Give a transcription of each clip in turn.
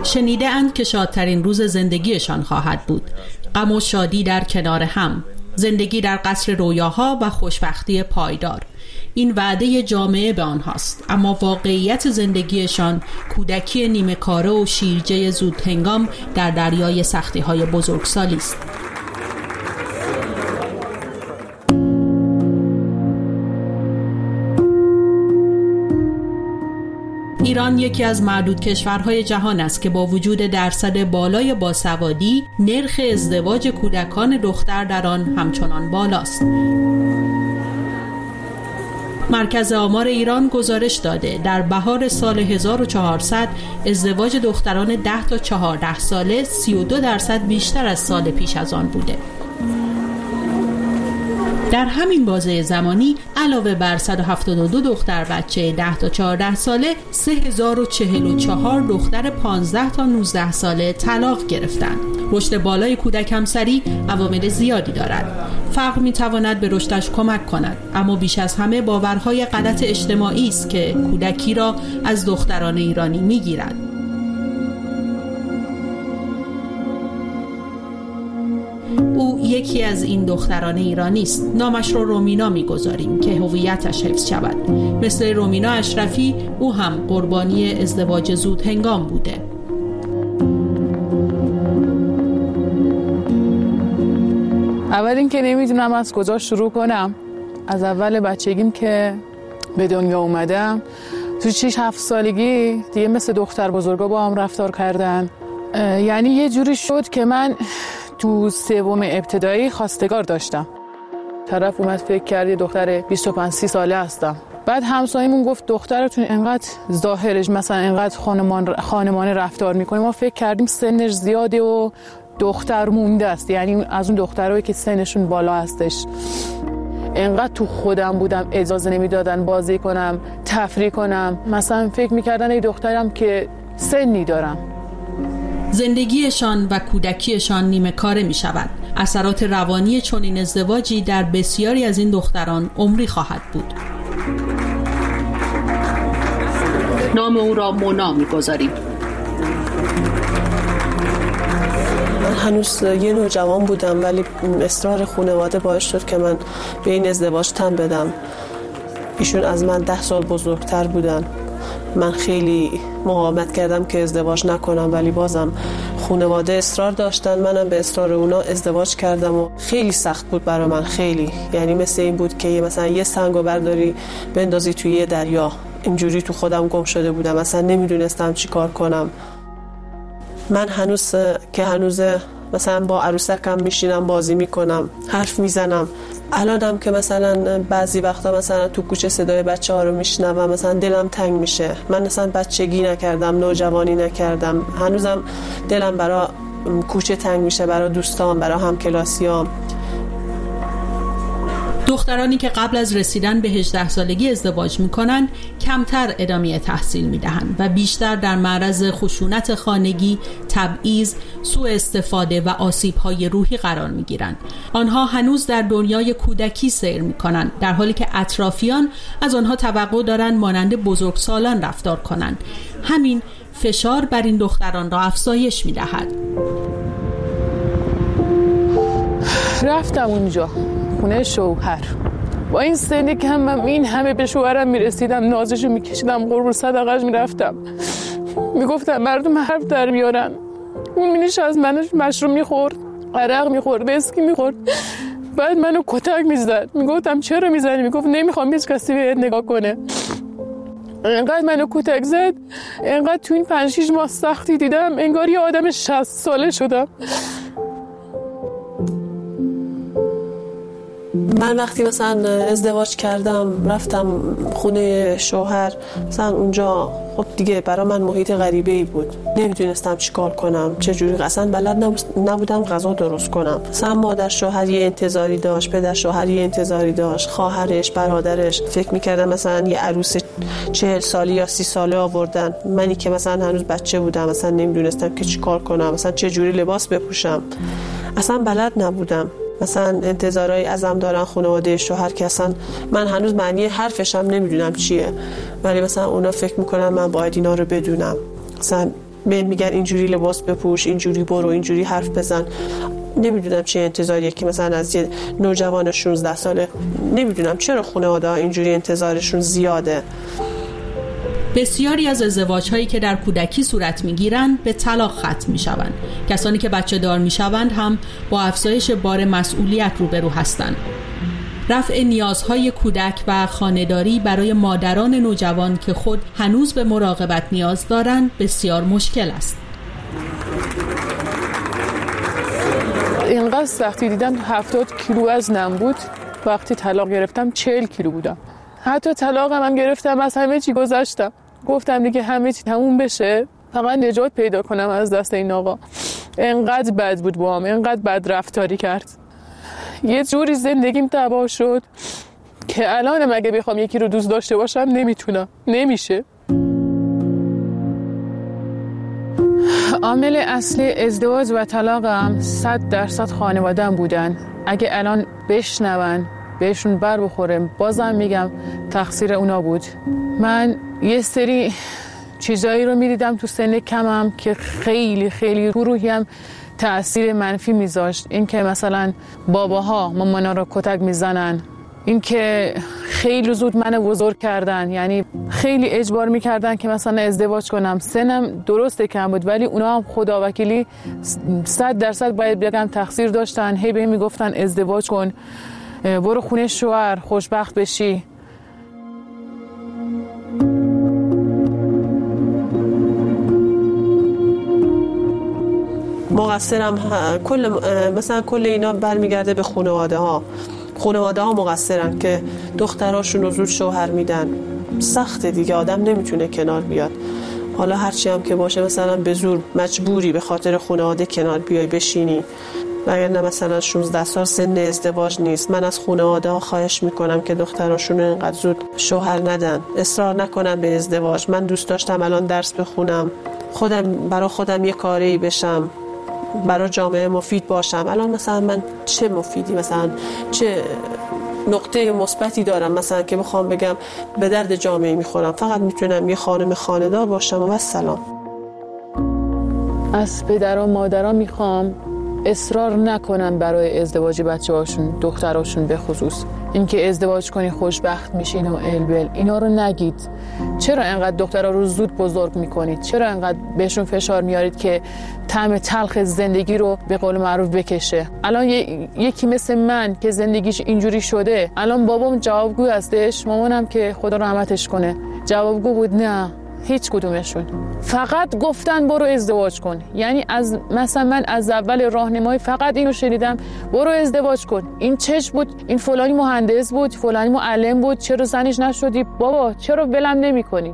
شنیده اند که شادترین روز زندگیشان خواهد بود. غم و شادی در کنار هم، زندگی در قصر رویاها و خوشبختی پایدار. این وعده جامعه به آنهاست، اما واقعیت زندگیشان کودکی نیمه کاره و شیرجه زودهنگام در دریای سختی‌های بزرگسالی است. ایران یکی از معدود کشورهای جهان است که با وجود درصد بالای باسوادی، نرخ ازدواج کودکان دختر در آن همچنان بالاست. مرکز آمار ایران گزارش داده در بهار سال 1400 ازدواج دختران 10 تا 14 ساله 32% بیشتر از سال پیش از آن بوده. در همین بازه زمانی علاوه بر 172 دختر بچه 10 تا 14 ساله 3044 دختر 15 تا 19 ساله طلاق گرفتند. رشد بالای کودک همسری عوامل زیادی دارد. فقر میتواند به رشدش کمک کند، اما بیش از همه باورهای غلط اجتماعی است که کودکی را از دختران ایرانی میگیرد. او یکی از این دختران ایرانی است. نامش رو رومینا میگذاریم که هویتش حفظ شود. مثل رومینا اشرفی او هم قربانی ازدواج زود هنگام بوده. اول این که نمیدونم از کجا شروع کنم. از اول بچگیم که به دنیا اومدم، تو 6-7 سالگی دیگه مثل دختر بزرگا با هم رفتار کردن. یعنی یه جوری شد که من تو سوم ابتدایی خواستگار داشتم. طرف اومد فکر کرد یه دختر 25-30 ساله هستم. بعد همسایمون گفت دخترتون انقدر ظاهرش مثلا انقدر خانمانه رفتار میکنه، ما فکر کردیم سنش زیاده و دختر مونده است، یعنی از اون دخترایی که سنشون بالا هستش. انقدر تو خودم بودم اجازه نمیدادن بازی کنم، تفریح کنم. مثلا فکر میکردن ای دخترم که سنی دارم. زندگیشان و کودکیشان نیمه کاره می شود. اثرات روانی چنین ازدواجی در بسیاری از این دختران عمری خواهد بود. نام او را مونا می گذاریم. من هنوز یه نوجوان بودم، ولی اصرار خانواده باعث شد که من به این ازدواج تن بدم. ایشون از من 10 سال بزرگتر بودن. من خیلی مقاومت کردم که ازدواج نکنم، ولی بازم خانواده اصرار داشتن. منم به اصرار اونا ازدواج کردم و خیلی سخت بود برای من. خیلی، یعنی مثل این بود که مثلا یه سنگو برداری بندازی توی یه دریا. اینجوری تو خودم گم شده بودم، مثلا نمیدونستم چی کار کنم. من هنوز مثلا با عروسکم میشینم بازی میکنم، حرف میزنم. الانم که مثلا بعضی وقتا مثلا تو کوچه صدای بچه‌ها رو میشنوم، مثلا دلم تنگ میشه. من مثلا بچگی نکردم، نوجوانی نکردم، هنوزم دلم برای کوچه تنگ میشه، برای دوستان، برای همکلاسیام. دخترانی که قبل از رسیدن به 18 سالگی ازدواج میکنن کمتر ادامه تحصیل میدهند و بیشتر در معرض خشونت خانگی، تبعیض، سوء استفاده و آسیب‌های روحی قرار میگیرند. آنها هنوز در دنیای کودکی سیر میکنند، در حالی که اطرافیان از آنها توقع دارند مانند بزرگسالان رفتار کنند. همین فشار بر این دختران را افزایش میدهد. رفتم اونجا خونه شوهر، با این سنی که هم این همه به شوهرم میرسیدم، نازشو میکشیدم، قربون صدقش میرفتم، میگفتم مردم حرف در میارن. اون مینش از من مشروب میخورد، عرق میخورد، اسکی میخورد، بعد منو کتک میزد. میگفتم چرا میزنی؟ میگفت نمیخوام هیچ کسی بهت نگاه کنه. انقدر منو کتک زد، انقدر تو این 5-6 ماه سختی دیدم، انگار یه آدم 60 ساله شدم. من وقتی مثلا ازدواج کردم رفتم خونه شوهر، مثلا اونجا خب دیگه برای من محیط غریبه‌ای بود. نمیدونستم چی کار کنم، چه جوری، اصلا بلد نبودم غذا درست کنم. مثلا مادر شوهر یه انتظاری داشت، پدر شوهر یه انتظاری داشت، خواهرش، برادرش. فکر می‌کردم مثلا یه عروس 40 ساله یا 30 ساله آوردن، منی که مثلا هنوز بچه بودم، مثلا نمیدونستم که چی کار کنم، مثلا چه جوری لباس بپوشم. اصلا بلد نبودم. مثلا انتظارای ازم دارن خانواده شوهر که اصلا من هنوز معنی حرفشم نمیدونم چیه، ولی مثلا اونا فکر میکنن من باید اینا رو بدونم. مثلا میگن اینجوری لباس بپوش، اینجوری برو، اینجوری حرف بزن. نمیدونم چه انتظاریه که مثلا از یه نوجوان 16 ساله، نمیدونم چرا خانواده اینجوری انتظارشون زیاده. بسیاری از ازدواج‌هایی که در کودکی صورت می‌گیرند به طلاق ختم می‌شوند. کسانی که بچه دار می‌شوند هم با افزایش بار مسئولیت روبرو هستند. رفع نیازهای کودک و خانه‌داری برای مادران نوجوان که خود هنوز به مراقبت نیاز دارند بسیار مشکل است. اینقدر وقتی دیدم 70 کیلو وزنم بود، وقتی طلاق گرفتم 40 کیلو بودم. حتی طلاقم هم گرفتم، از همه چی گذاشتم، گفتم دیگه همه چی تموم بشه، فقط نجات پیدا کنم از دست این آقا. اینقدر بد بود با هم، اینقدر بد رفتاری کرد، یه جوری زندگیم تباه شد که الانم اگه بخوام یکی رو دوست داشته باشم نمیتونم، نمیشه. عامل اصلی ازدواج و طلاقم 100% خانواده‌ام بودن. اگه الان بشنون بهشون بر بخوره، بازم میگم تقصیر اونا بود. من یه سری چیزایی رو میدیدم تو سن کمم که خیلی خیلی رو روحیم تأثیر منفی میذاشت. این که مثلا باباها مامانا رو کتک میزنن، این که خیلی زود منو بزرگ کردن، یعنی خیلی اجبار میکردن که مثلا ازدواج کنم. سنم درسته کم بود ولی اونا هم خدا وکیلی 100% باید بگم تقصیر داشتن. هی بهم میگفتن ازدواج کن، برو خونه شوهر، خوشبخت بشی. مقصرم مثلا کل اینا برمیگرده به خانواده ها مقصرن که دختراشون رو زود شوهر میدن. سخته دیگه، آدم نمیتونه کنار بیاد. حالا هرچی هم که باشه مثلا به زور مجبوری به خاطر خانواده کنار بیای بشینی، وگرنه مثلا 16 سال سن ازدواج نیست. من از خانواده ها خواهش میکنم که دختراشون اینقدر زود شوهر ندن، اصرار نکنن به ازدواج. من دوست داشتم الان درس بخونم، برای خودم یه کاری بشم، برای جامعه مفید باشم. الان مثلا من چه مفیدی، مثلا چه نقطه مثبتی دارم مثلا که بخوام بگم به درد جامعه میخورم؟ فقط میتونم یه خانم خانه‌دار باشم و سلام. از پدر و مادرها میخوام اصرار نکنن برای ازدواج بچه‌هاشون، دختراشون به خصوص. اینکه ازدواج کنی خوشبخت میشین و البل، اینا رو نگید. چرا انقدر دخترها رو زود بزرگ میکنید؟ چرا انقدر بهشون فشار میارید که طعم تلخ زندگی رو به قول معروف بکشه؟ الان یکی مثل من که زندگیش اینجوری شده، الان بابام جوابگو هستش، مامانم که خدا رحمتش کنه جوابگو بود. نه، هیچ کدومشون. فقط گفتن برو ازدواج کن. یعنی مثلا من از اول راهنمایی فقط اینو شنیدم، برو ازدواج کن. این چش بود، این فلانی مهندس بود، فلانی معلم بود، چرا زنش نشدی؟ بابا چرا ولم نمی کنی؟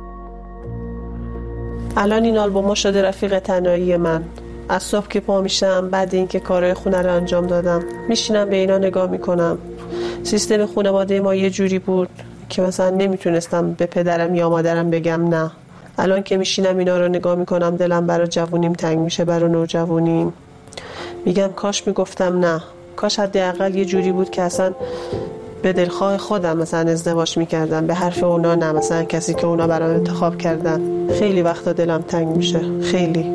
الان این آلبوما شده رفیق تنهایی من. از صبح که پا میشم، بعد اینکه کارهای خونه رو انجام دادم، میشینم به اینا نگاه میکنم. سیستم خانواده ما یه جوری بود که مثلا نمیتونستم به پدرم یا مادرم بگم نه. الان که میشینم اینا رو نگاه میکنم، دلم برای جوونیم تنگ میشه، برای نوجوانیم. میگم کاش میگفتم نه، کاش حداقل یه جوری بود که اصلا به دلخواه خودم مثلا ازدواج میکردم، به حرف اونا نه، مثلا کسی که اونا برام انتخاب کردن. خیلی وقتا دلم تنگ میشه، خیلی.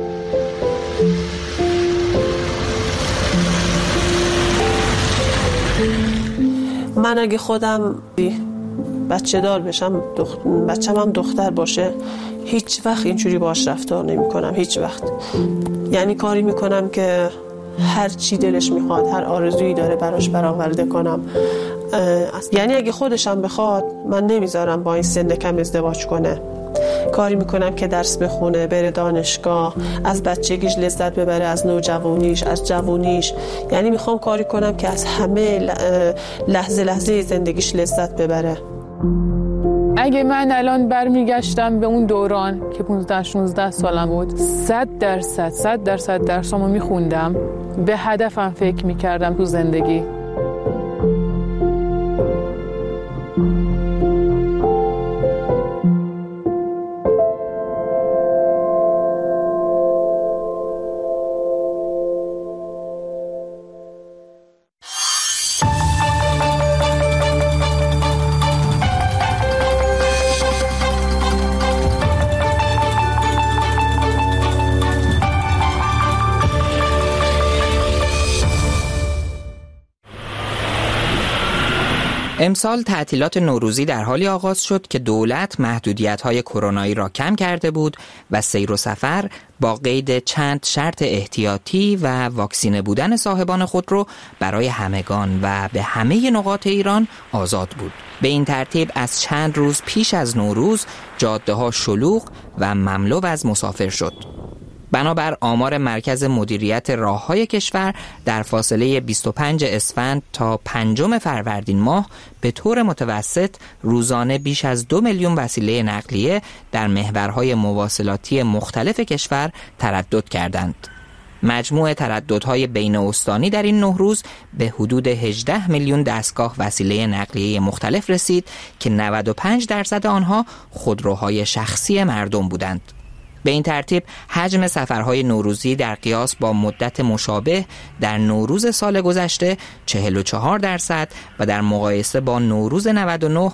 من اگه خودم بچه دار بشم، بچه‌م هم دختر باشه، هیچ وقت اینجوری باش رفتار نمی کنم، هیچ وقت. یعنی کاری میکنم که هر چی دلش میخواد، هر آرزویی داره براش برآورده کنم. یعنی اگه خودشم بخواد، من نمیذارم با این سن کم ازدواج کنه. کاری میکنم که درس بخونه، بره دانشگاه، از بچگیش لذت ببره، از نوجوانیش، از جوانیش. یعنی میخوام کاری کنم که از همه لحظه زندگیش لذت ببره. اگه من الان برمیگشتم به اون دوران که 15-16 سالم بود، 100% درسامو میخوندم، به هدفم فکر میکردم تو زندگی. امسال تعطیلات نوروزی در حالی آغاز شد که دولت محدودیت‌های کرونایی را کم کرده بود و سیر و سفر با قید چند شرط احتیاطی و واکسینه بودن صاحبان خودرو برای همگان و به همه نقاط ایران آزاد بود. به این ترتیب از چند روز پیش از نوروز جاده‌ها شلوغ و مملو از مسافر شد. بنابر آمار مرکز مدیریت راههای کشور در فاصله 25 اسفند تا 5 فروردین ماه به طور متوسط روزانه بیش از 2 میلیون وسیله نقلیه در محورهای مواصلاتی مختلف کشور تردد کردند. مجموع ترددهای بین استانی در این 9 روز به حدود 18 میلیون دستگاه وسیله نقلیه مختلف رسید که 95% آنها خودروهای شخصی مردم بودند. به این ترتیب حجم سفرهای نوروزی در قیاس با مدت مشابه در نوروز سال گذشته 44% و در مقایسه با نوروز 99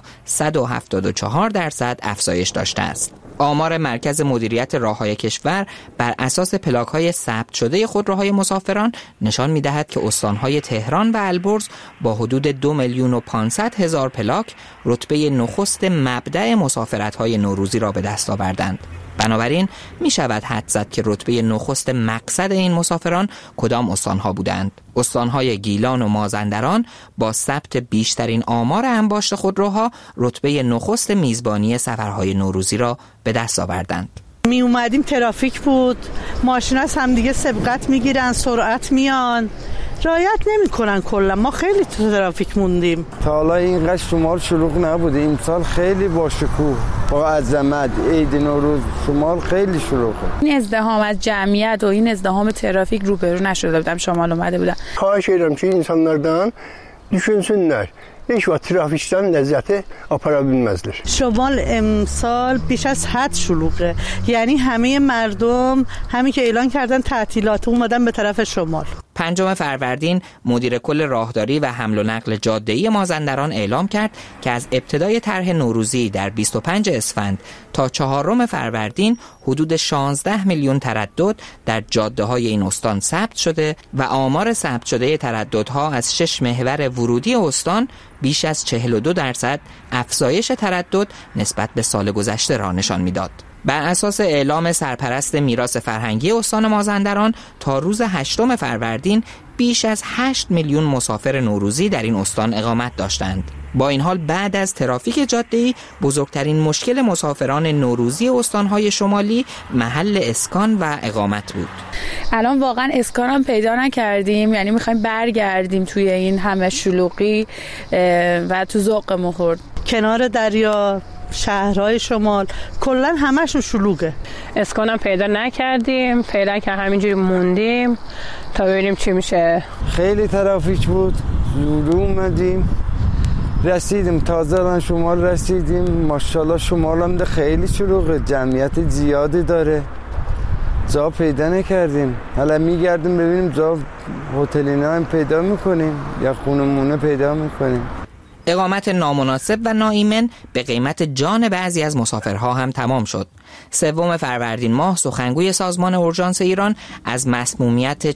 174% افزایش داشته است. آمار مرکز مدیریت راههای کشور بر اساس پلاک‌های ثبت شده خودروهای مسافران نشان می‌دهد که استان‌های تهران و البرز با حدود 2,500,000 پلاک رتبه نخست مبدأ مسافرت‌های نوروزی را به دست آوردند. بنابراین می شود حدس زد که رتبه نخست مقصد این مسافران کدام استانها بودند. استانهای گیلان و مازندران با ثبت بیشترین آمار انباشت خودروها رتبه نخست میزبانی سفرهای نوروزی را به دست آوردند. می اومدیم ترافیک بود، ماشینا از هم دیگه سبقت میگیرن، سرعت میان، رعایت نمیکنن. کلا ما خیلی تو ترافیک موندیم. تا حالا اینقدر شمال شلوغ نبوده، این سال خیلی با شکوه، با عظمت. عید نوروز شمال خیلی شلوغه. این ازدحام از جمعیت و این ازدحام ترافیک روبرو نشده بودم، شمال اومده بودم. خواهش ederim ki insanlardan düşünsünler. hiç وقت ترافیک‌تان لذت آپارا bilmezler. شمال امسال بیش از حد شلوغه، یعنی همه مردم همین که اعلان کردن تعطیلات اومدن به طرف شمال. 5 فروردین مدیر کل راهداری و حمل و نقل جاده‌ای مازندران اعلام کرد که از ابتدای طرح نوروزی در 25 اسفند تا 4 فروردین حدود 16 میلیون تردد در جاده‌های این استان ثبت شده و آمار ثبت شده ترددها از 6 محور ورودی استان بیش از 42% افزایش تردد نسبت به سال گذشته را نشان می‌داد. بر اساس اعلام سرپرست میراث فرهنگی استان مازندران تا روز 8 فروردین بیش از 8 میلیون مسافر نوروزی در این استان اقامت داشتند. با این حال بعد از ترافیک جاده‌ای بزرگترین مشکل مسافران نوروزی استان‌های شمالی محل اسکان و اقامت بود. الان واقعا اسکان هم پیدا نکردیم، یعنی می‌خوایم برگردیم توی این همه شلوغی و تو ذوقمون خورد. کنار دریا، شهرهای شمال کلا همشون شلوغه. اسکانم پیدا نکردیم، فعلا که همینجوری موندیم تا ببینیم چی میشه. خیلی ترافیک بود، زود اومدیم رسیدیم، تازه شمال رسیدیم. ماشاءالله شمال هم خیلی شلوغه، جمعیت زیادی داره، جا پیدا نکردیم. حالا میگردیم ببینیم جا هتلینا هم پیدا میکنیم یا خونمونه پیدا میکنیم. اقامت نامناسب و ناایمن به قیمت جان بعضی از مسافرها هم تمام شد. 3 فروردین ماه سخنگوی سازمان اورژانس ایران از مسمومیت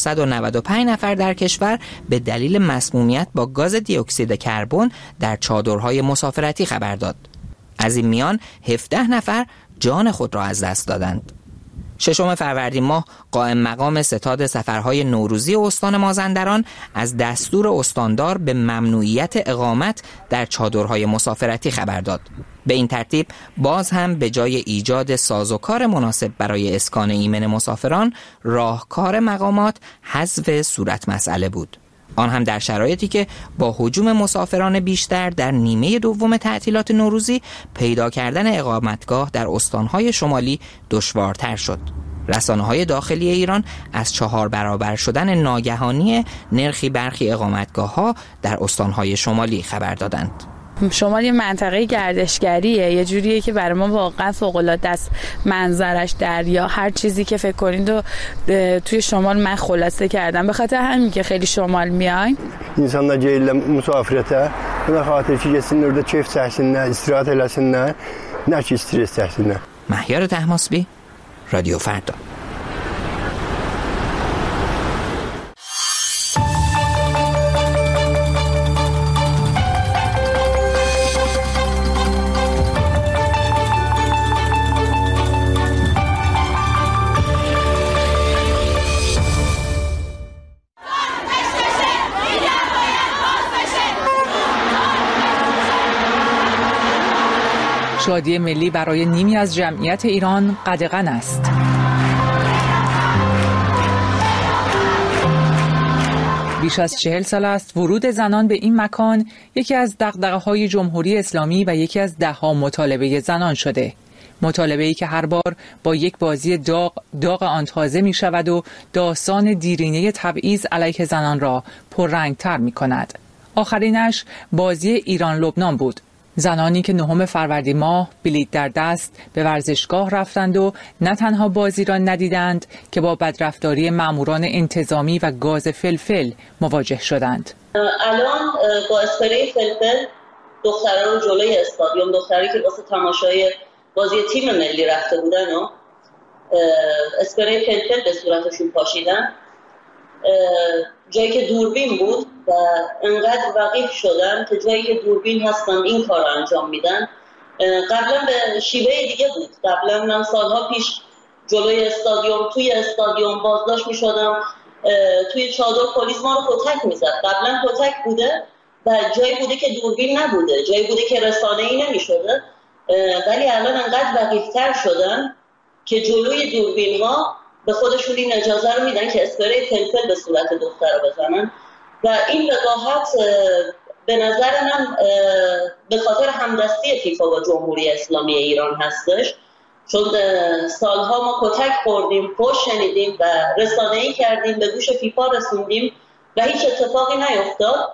495 نفر در کشور به دلیل مسمومیت با گاز دی اکسید کربن در چادرهای مسافرتی خبر داد. از این میان 17 نفر جان خود را از دست دادند. 6 فروردین ماه قائم مقام ستاد سفرهای نوروزی استان مازندران از دستور استاندار به ممنوعیت اقامت در چادرهای مسافرتی خبر داد. به این ترتیب باز هم به جای ایجاد سازوکار مناسب برای اسکان ایمن مسافران، راهکار مقامات حذف صورت مسئله بود. آن هم در شرایطی که با هجوم مسافران بیشتر در نیمه دوم تعطیلات نوروزی پیدا کردن اقامتگاه در استانهای شمالی دشوارتر شد. رسانه‌های داخلی ایران از 4 برابر شدن ناگهانی نرخی برخی اقامتگاه‌ها در استانهای شمالی خبر دادند. شمال یه منطقه گردشگریه، یه جوریه که برای ما واقعا فوق‌العاده است. منظرش، دریا، هر چیزی که فکر کنید و توی شمال من خلاصه کردم. به خاطر همین که خیلی شمال میایم insanlar gəlirlər müsafirətə, buna xatir ki getsinlər orada keyf çəksinlər, istirahət eləsinlər, nə ki stres çəksinlər. مهیار طهماسبی، رادیو فردا. شادی ملی برای نیمی از جمعیت ایران قدغن است. بیش از 40 سال است ورود زنان به این مکان یکی از دغدغه‌های جمهوری اسلامی و یکی از ده‌ها مطالبه زنان شده. مطالبه‌ای که هر بار با یک بازی داغ آن تازه می شود و داستان دیرینه تبعیض علیه زنان را پررنگ‌تر می کند. آخرینش بازی ایران لبنان بود. زنانی که 9 فروردین ماه بلیط در دست به ورزشگاه رفتند و نه تنها بازی را ندیدند که با بدرفتاری ماموران انتظامی و گاز فلفل مواجه شدند. الان با اسپری فلفل دختران رو جلوی استادیوم، دختری که واسه تماشای بازی تیم ملی رفته بودن و اسپری فلفل به صورتشون پاشیدن، جایی که دوربین بود و انقدر وقیح شدن که جایی که دوربین هستن این کار رو انجام میدن. قبلا به شیوه دیگه بود. قبلا من سالها پیش جلوی استادیوم، توی استادیوم بازداشت میشدم، توی چادر پلیس ما رو کتک میزد. قبلا کتک بوده و جایی بوده که دوربین نبوده، جایی بوده که رسانه‌ای نمیشده، ولی الان انقدر وقیح‌تر شدن که جلوی دوربین ها به خودشون این اجازه رو میدن که اسپری فلفل به صورت دختر بزنن و این وقاحت به نظر من به خاطر همدستی فیفا با جمهوری اسلامی ایران هستش، چون سالها ما کتک خوردیم، فحش شنیدیم و رسانه‌ای کردیم، به گوش فیفا رسوندیم و هیچ اتفاقی نیفتاد.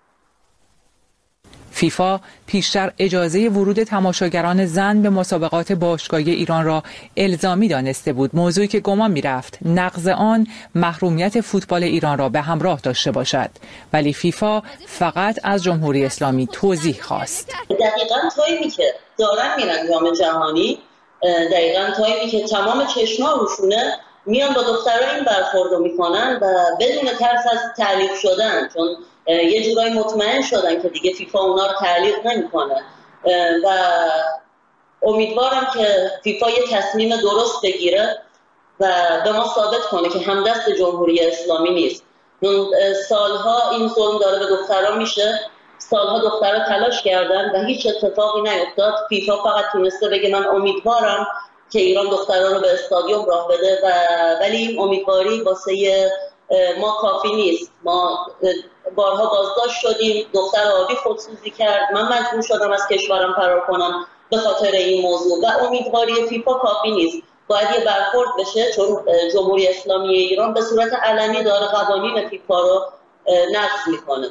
فیفا پیشتر اجازه ورود تماشاگران زن به مسابقات باشگاهی ایران را الزامی دانسته بود، موضوعی که گمان می‌رفت نقض آن محرومیت فوتبال ایران را به همراه داشته باشد، ولی فیفا فقط از جمهوری اسلامی توضیح خواست. دقیقاً تایمی که دارن میرن جام جهانی، دقیقاً تایمی که تمام چشم‌ها روشونه، میان با دخترها این برخوردو میکنن و بدون ترس از تعلیق شدن، چون یه جورایی مطمئن شدن که دیگه فیفا اونا رو تعلیق نمیکنه و امیدوارم که فیفا یه تصمیم درست بگیره و به ما ثابت کنه که همدست جمهوری اسلامی نیست. سالها این ظلم داره به دخترها میشه، سالها دخترها تلاش کردن و هیچ اتفاقی نیفتاد. فیفا فقط تونسته بگه من امیدوارم که ایران دخترها رو به استادیوم راه بده ولی این امیدواری واسه ما کافی نیست. ما بارها بازداشت شدیم، دختر آبی خودسوزی کرد، من مجبور شدم از کشورم فرار کنم به خاطر این موضوع و امیدواری فیفا کافی نیست. باید یه برخورد بشه، چون جمهوری اسلامی ایران به صورت علنی داره قوانین فیفا رو نقض میکنه.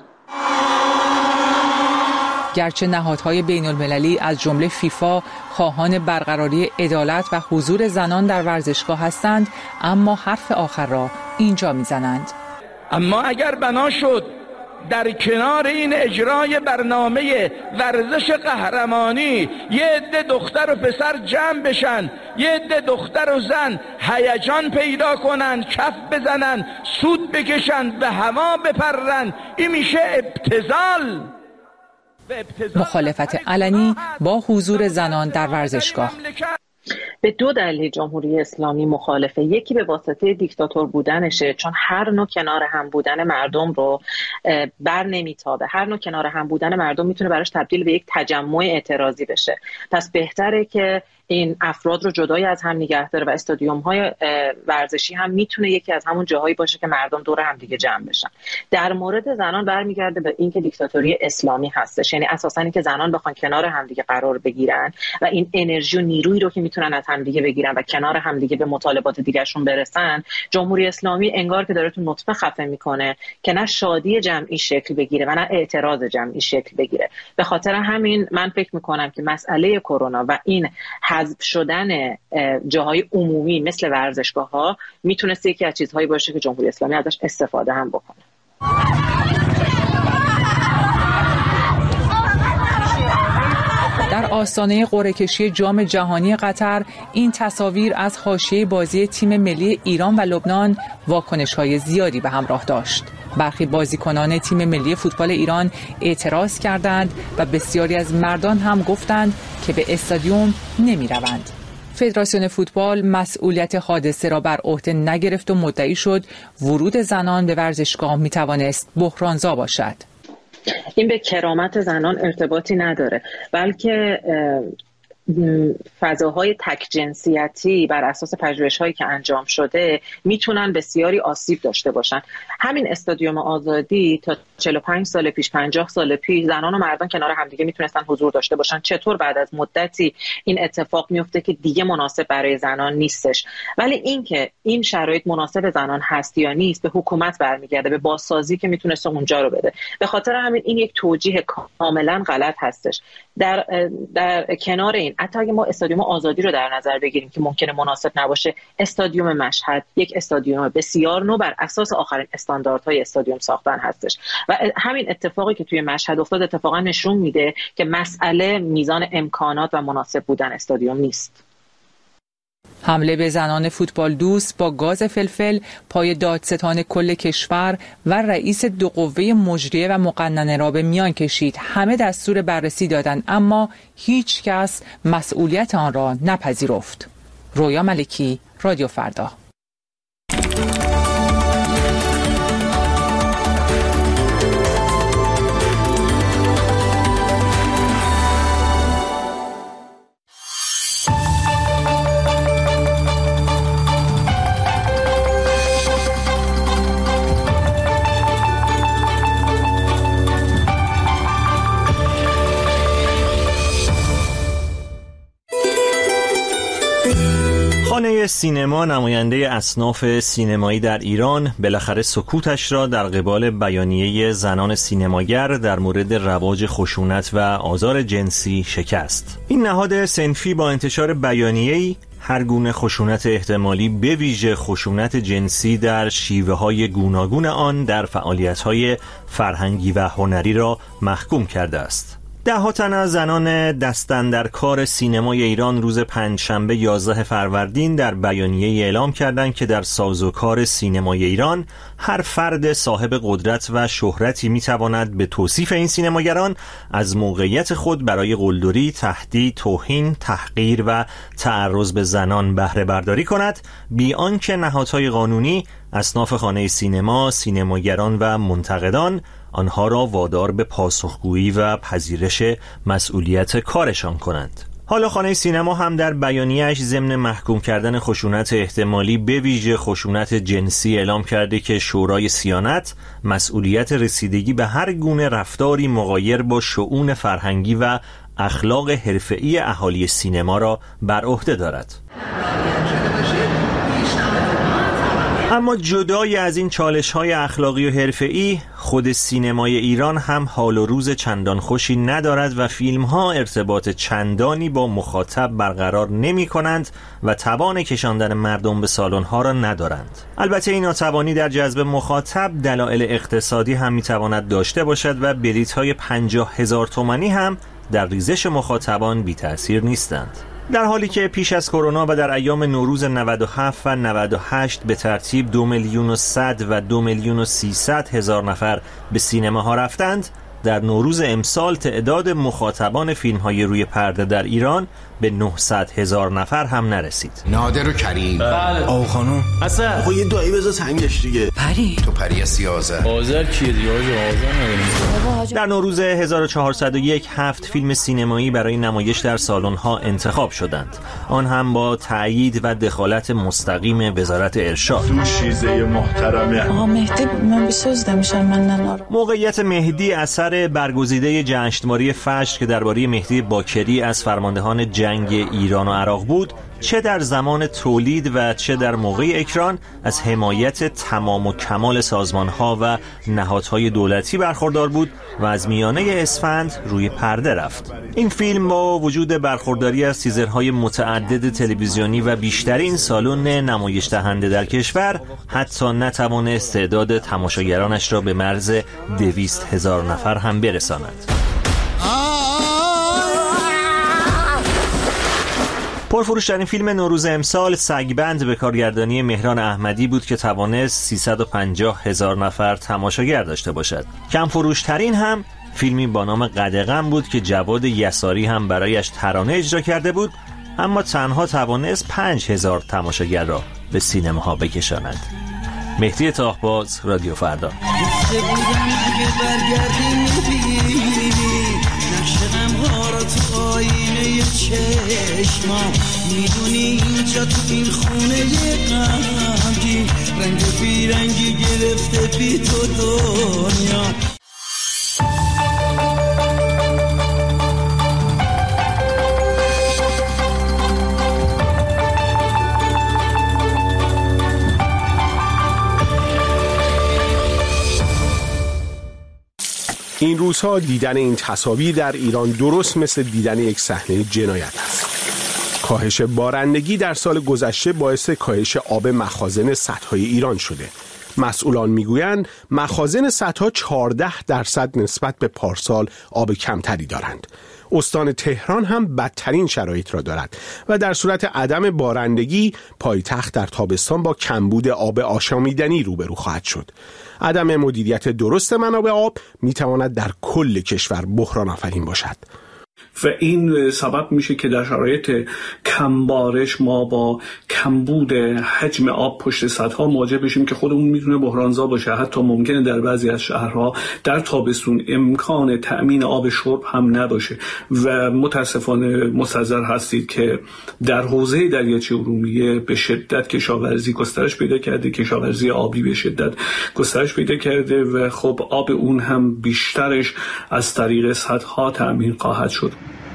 گرچه نهادهای بین المللی از جمله فیفا خواهان برقراری عدالت و حضور زنان در ورزشگاه هستند، اما حرف آخر را اینجا میزنند. اما اگر بنا شد در کنار این اجرای برنامه ورزش قهرمانی یه عده دختر و پسر جمع بشن، یه عده دختر و زن هیجان پیدا کنن، کف بزنن، سود بکشن، به هوا بپرن، این میشه ابتذال. مخالفت علنی با حضور زنان در ورزشگاه. به 2 دلیل جمهوری اسلامی مخالفه. یکی به واسطه دیکتاتور بودنشه، چون هر نوع کنار هم بودن مردم رو بر نمیتابه. هر نوع کنار هم بودن مردم میتونه براش تبدیل به یک تجمع اعتراضی بشه. پس بهتره که این افراد رو جدای از هم نگه داره و استادیوم‌های ورزشی هم میتونه یکی از همون جاهایی باشه که مردم دور هم دیگه جمع بشن. در مورد زنان برمیگرده به اینکه دیکتاتوری اسلامی هستش، یعنی اساساً اینکه زنان بخوان کنار هم دیگه قرار بگیرن و این انرژی و نیرویی رو که میتونن از هم دیگه بگیرن و کنار هم دیگه به مطالبات دیگه‌شون برسن، جمهوری اسلامی انگار که داره تو نطفه خفه میکنه که نه شادی جمعی شکل بگیره و نه اعتراض جمعی شکل بگیره. به خاطر همین من فکر میکنم که مسئله کرونا و این حذف شدن جاهای عمومی مثل ورزشگاه‌ها میتونسته یکی از چیزهایی باشه که جمهوری اسلامی ازش استفاده هم بکنه. در آستانه قرعه کشی جام جهانی قطر این تصاویر از حاشیه بازی تیم ملی ایران و لبنان واکنش‌های زیادی به همراه داشت. برخی بازیکنان تیم ملی فوتبال ایران اعتراض کردند و بسیاری از مردان هم گفتند که به استادیوم نمی‌روند. فدراسیون فوتبال مسئولیت حادثه را بر عهده نگرفت و مدعی شد ورود زنان به ورزشگاه می‌توانست بحرانزا باشد. این به کرامت زنان ارتباطی نداره، بلکه فضاهای تک جنسیتی بر اساس پژوهش‌هایی که انجام شده میتونن بسیاری آسیب داشته باشن. همین استادیوم آزادی تا 45 سال پیش 50 سال پیش زنان و مردان کنار همدیگه میتونستن حضور داشته باشن. چطور بعد از مدتی این اتفاق میفته که دیگه مناسب برای زنان نیستش؟ ولی اینکه این شرایط مناسب زنان هست یا نیست به حکومت برمیگرده، به بازسازی که میتونسته اونجا رو بده. به خاطر همین این یک توجیه کاملا غلط هستش. در کنار این، حتی اگه ما استادیوم آزادی رو در نظر بگیریم که ممکنه مناسب نباشه، استادیوم مشهد یک استادیوم بسیار نو بر اساس آخرین استانداردهای استادیوم ساختن هستش و همین اتفاقی که توی مشهد افتاد اتفاقا نشون میده که مسئله میزان امکانات و مناسب بودن استادیوم نیست. حمله به زنان فوتبال دوست با گاز فلفل پای دادستان کل کشور و رئیس دو قوه مجریه و مقننه را به میان کشید. همه دستور بررسی دادند اما هیچ کس مسئولیت آن را نپذیرفت. رویا ملکی، رادیو فردا. خانه سینما نماینده اصناف سینمایی در ایران بالاخره سکوتش را در قبال بیانیه زنان سینماگر در مورد رواج خشونت و آزار جنسی شکست. این نهاد صنفی با انتشار بیانیه‌ای هر گونه خشونت احتمالی به ویژه خشونت جنسی در شیوه‌های گوناگون آن در فعالیت‌های فرهنگی و هنری را محکوم کرده است. ده‌ها تن از زنان دست‌اندرکار سینمای ایران روز پنجشنبه 11 فروردین در بیانیه‌ای اعلام کردند که در سازوکار سینمای ایران هر فرد صاحب قدرت و شهرتی می‌تواند به توصیف این سینماگران از موقعیت خود برای قلدری، تهدید، توهین، تحقیر و تعرض به زنان بهره برداری کند، بی آنکه نهادهای قانونی، اصناف خانه سینما، سینماگران و منتقدان آنها را وادار به پاسخگویی و پذیرش مسئولیت کارشان کنند. حالا خانه سینما هم در بیانیه‌اش ضمن محکوم کردن خشونت احتمالی به ویژه خشونت جنسی اعلام کرده که شورای صیانت مسئولیت رسیدگی به هر گونه رفتاری مغایر با شؤون فرهنگی و اخلاق حرفه‌ای اهالی سینما را بر عهده دارد. اما جدای از این چالش‌های اخلاقی و حرفه‌ای، خود سینمای ایران هم حال و روز چندان خوشی ندارد و فیلم‌ها ارتباط چندانی با مخاطب برقرار نمی‌کنند و توان کشاندن مردم به سالن‌ها را ندارند. البته این ناتوانی در جذب مخاطب دلایل اقتصادی هم می‌تواند داشته باشد و بلیط‌های 50,000 تومانی هم در ریزش مخاطبان بی‌تأثیر نیستند. در حالی که پیش از کرونا و در ایام نوروز 97 و 98 به ترتیب 2,100,000 و 2,300,000 نفر به سینماها رفتند، در نوروز امسال تعداد مخاطبان فیلم‌های روی پرده در ایران به 900,000 نفر هم نرسید. نادر و کریم. بله. آقا خانم. اصلا آقا یه دایی بذار تنگش دیگه. پری. تو پری سیازه. آذر کیه دیگه؟ آذر در نوروز 1401 7 فیلم سینمایی برای نمایش در سالن‌ها انتخاب شدند. آن هم با تأیید و دخالت مستقیم وزارت ارشاد. دوشیزه محترمه. آقا مهدی من 20 میشم من ننارم. موقعیت مهدی اثر برگزیده جشنواره فجر که درباره مهدی باکری از فرماندهان جنگ ایران و عراق بود، چه در زمان تولید و چه در موقع اکران از حمایت تمام و کمال سازمان‌ها و نهادهای دولتی برخوردار بود و از میانه اسفند روی پرده رفت. این فیلم با وجود برخورداری از تیزرهای متعدد تلویزیونی و بیشترین سالن نمایش دهنده در کشور حتی نتوانست تعداد تماشاگرانش را به مرز 200,000 نفر هم برساند. پرفروش‌ترین فیلم نوروز امسال سگبند به کارگردانی مهران احمدی بود که توانست 350,000 نفر تماشاگر داشته باشد. کم فروش‌ترین هم فیلمی با نام قدغن بود که جواد یساری هم برایش ترانه اجرا کرده بود، اما تنها توانست 5,000 تماشاگر را به سینماها بکشاند. مهدی تاهباز، رادیو فردا. نقش غم‌ها را تو آینه چشمام میدونی اینجا تو این خونه غمگین رنگ بیرنگی گرفته بی تو دنیا. این روزها دیدن این تصاویر در ایران درست مثل دیدن یک صحنه جنایت است. کاهش بارندگی در سال گذشته باعث کاهش آب مخازن سدهای ایران شده. مسئولان میگویند مخازن سدها 14% نسبت به پارسال آب کمتری دارند. استان تهران هم بدترین شرایط را دارد و در صورت عدم بارندگی پایتخت در تابستان با کمبود آب آشامیدنی روبرو خواهد شد. عدم مدیریت درست منابع آب میتواند در کل کشور بحران آفرین باشد. و این سبب میشه که در شرایط کمبارش ما با کمبود حجم آب پشت سدها مواجه بشیم که خودمون میتونه بحرانزا باشه. حتی ممکنه در بعضی از شهرها در تابستون امکان تأمین آب شرب هم نباشه و متاسفانه مستحضر هستید که در حوزه دریاچه ارومیه به شدت کشاورزی گسترش پیدا کرده، کشاورزی آبی به شدت گسترش پیدا کرده و خب آب اون هم بیشترش از طریق سدها تأمین خواهد شد.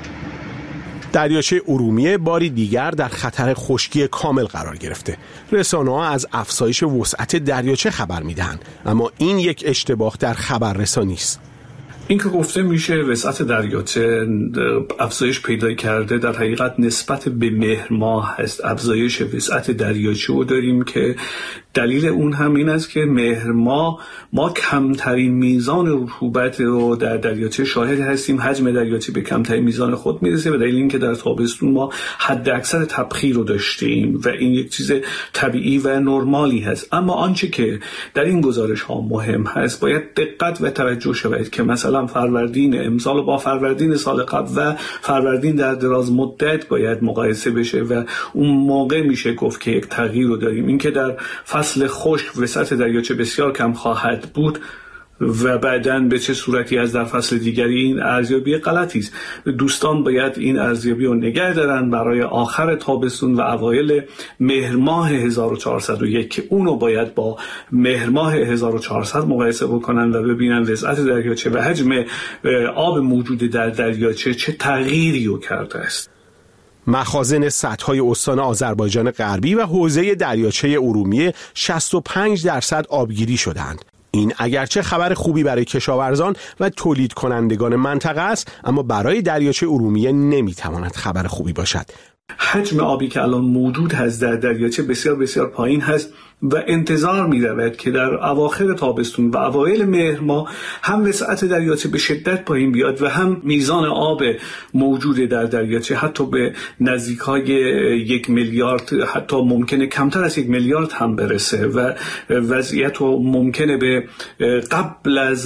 دریاچه ارومیه باری دیگر در خطر خشکی کامل قرار گرفته. رسانه‌ها از افزایش وسعت دریاچه خبر می‌دهند، اما این یک اشتباه در خبررسانی است. این که گفته میشه وسعت دریاچه افزایش پیدا کرده، در حقیقت نسبت به مهر ماه هست. افزایش وسعت دریاچه رو داریم که دلیل اون هم این است که مهر ماه ما کمترین میزان رطوبت رو در دریاچه شاهد هستیم. حجم دریاچه به کمترین میزان خود میرسه و دلیل این که در تابستون ما حد اکثر تبخیر رو داشتیم و این یک چیز طبیعی و نرمالی هست. اما آنچه که در این گزارش ها مهم هست باید دقت و توجه شود که مثلا فروردین امسال با فروردین سال قبل و فروردین در دراز مدت باید مقایسه بشه و اون موقع میشه گفت که یک تغییر رو داریم. این که در فصل خشک وسعت دریاچه بسیار کم خواهد بود و بعداً به چه صورتی از در فصل دیگری، این ارزیابی غلطی است. دوستان باید این ارزیابی رو نگه دارن برای آخر تابستون و اوایل مهر ماه 1401 که اونو باید با مهر ماه 1400 مقایسه بکنن و ببینن وسعت دریاچه و حجم آب موجود در دریاچه چه تغییری رو کرده است. مخازن سدهای استان آذربایجان غربی و حوزه دریاچه ارومیه 65% آبگیری شدند. این اگرچه خبر خوبی برای کشاورزان و تولید کنندگان منطقه است، اما برای دریاچه ارومیه نمیتواند خبر خوبی باشد. حجم آبی که الان موجود هست در دریاچه بسیار بسیار پایین هست و انتظار می رود که در اواخر تابستون و اوایل مهر ماه هم وسعت دریاچه به شدت پایین بیاد و هم میزان آب موجود در دریاچه حتی به نزدیکای 1 میلیارد، حتی ممکنه کمتر از 1 میلیارد هم برسه و وضعیت رو ممکنه به قبل از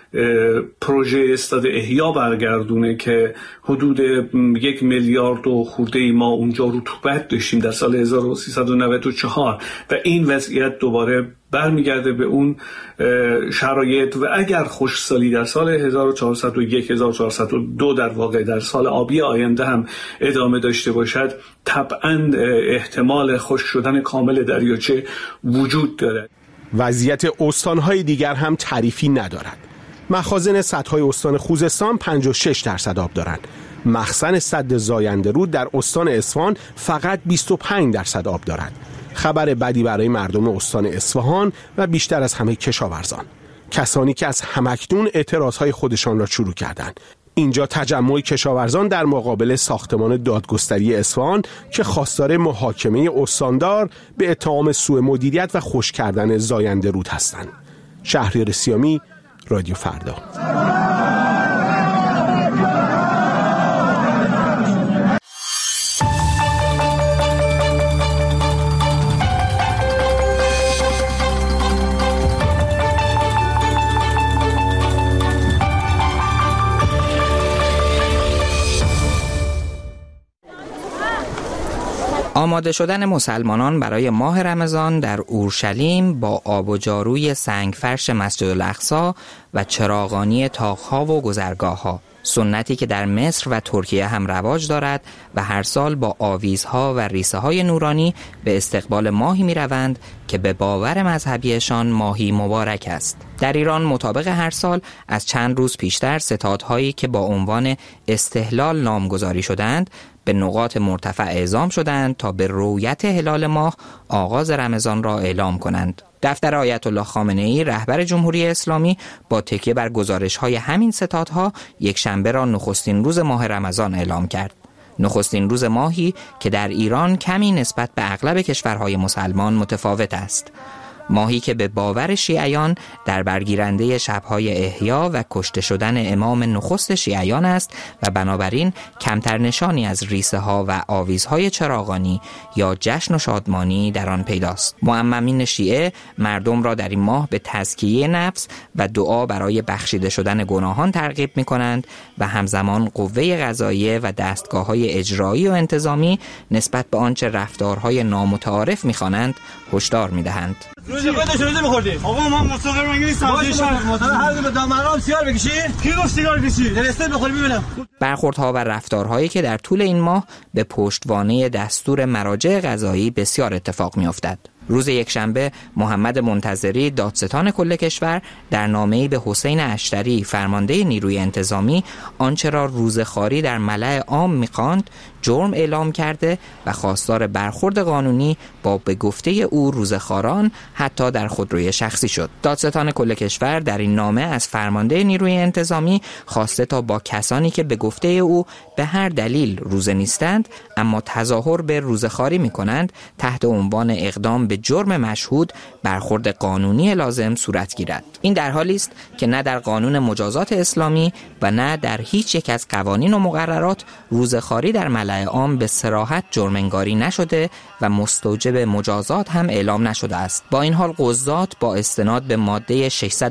پروژه استاد احیا برگردونه که حدود 1 میلیارد و خورده ما اونجا رطوبت داشتیم در سال 1394 و این وضعیت دوباره برمیگرده به اون شرایط و اگر خشکسالی در سال 1401 1402 در واقع در سال آبی آینده هم ادامه داشته باشد، طبعا احتمال خشک شدن کامل دریاچه وجود دارد. وضعیت استانهای دیگر هم تعریفی ندارد. مخازن سدهای استان خوزستان 56% آب دارند. مخزن سد زاینده رود در استان اصفهان فقط 25% آب دارد. خبر بدی برای مردم استان اصفهان و بیشتر از همه کشاورزان، کسانی که از همکنون اعتراضهای خودشان را شروع کردند. اینجا تجمع کشاورزان در مقابل ساختمان دادگستری اصفهان که خواستار محاکمه استاندار به اتهام سوء مدیریت و خشک کردن زاینده رود هستند. شهریار سیامی، رادیو فردا. آماده شدن مسلمانان برای ماه رمضان در اورشلیم با آب و جاروی سنگفرش مسجد الاقصی و چراغانی طاق‌ها و گذرگاه‌ها، سنتی که در مصر و ترکیه هم رواج دارد و هر سال با آویزها و ریسه های نورانی به استقبال ماهی می روند که به باور مذهبیشان ماهی مبارک است. در ایران مطابق هر سال از چند روز پیشتر ستادهایی که با عنوان استهلال نامگذاری شدند به نقاط مرتفع اعزام شدند تا به رؤیت هلال ماه آغاز رمضان را اعلام کنند. دفتر آیت الله خامنه‌ای رهبر جمهوری اسلامی با تکیه بر گزارش‌های همین ستادها یک شنبه را نخستین روز ماه رمضان اعلام کرد. نخستین روز ماهی که در ایران کمی نسبت به اغلب کشورهای مسلمان متفاوت است. ماهی که به باور شیعیان در برگیرنده شب‌های احیا و کشته شدن امام نخست شیعیان است و بنابراین کمتر نشانی از ریسه ها و آویزهای چراغانی یا جشن و شادمانی در آن پیداست. معممین شیعه مردم را در این ماه به تزکیه نفس و دعا برای بخشیده شدن گناهان ترغیب می‌کنند و همزمان قوه قضاییه و دستگاه‌های اجرایی و انتظامی نسبت به آنچه رفتارهای نامتعارف می‌خوانند هشدار می‌دهند. روزی خودت روزی می‌خوردی. آقا ما مسافر مگه نیستم. هر دو دامرام سیگار بکشی؟ کی گفت سیگار بکشی؟ درسته بخوری ببینم. برخوردها و رفتارهایی که در طول این ماه به پشتوانه دستور مراجع قضایی بسیار اتفاق می‌افتد. روز یکشنبه محمد منتظری دادستان کل کشور در نامه‌ای به حسین اشتری فرمانده نیروی انتظامی آنچه را روزخواری در ملأ عام می‌خواند جرم اعلام کرده و خواستار برخورد قانونی با به گفته او روزخواران حتی در خودروی شخصی شد. دادستان کل کشور در این نامه از فرمانده نیروی انتظامی خواسته تا با کسانی که به گفته او به هر دلیل روزه نیستند اما تظاهر به روزخواری می‌کنند تحت عنوان اقدام به جرم مشهود برخورد قانونی لازم صورت گیرد. این در حالی است که نه در قانون مجازات اسلامی و نه در هیچ یک از قوانین و مقررات روزخواری در ملأ عام به صراحت جرم‌انگاری نشده و مستوجب مجازات هم اعلام نشده است. با این حال قضات با استناد به ماده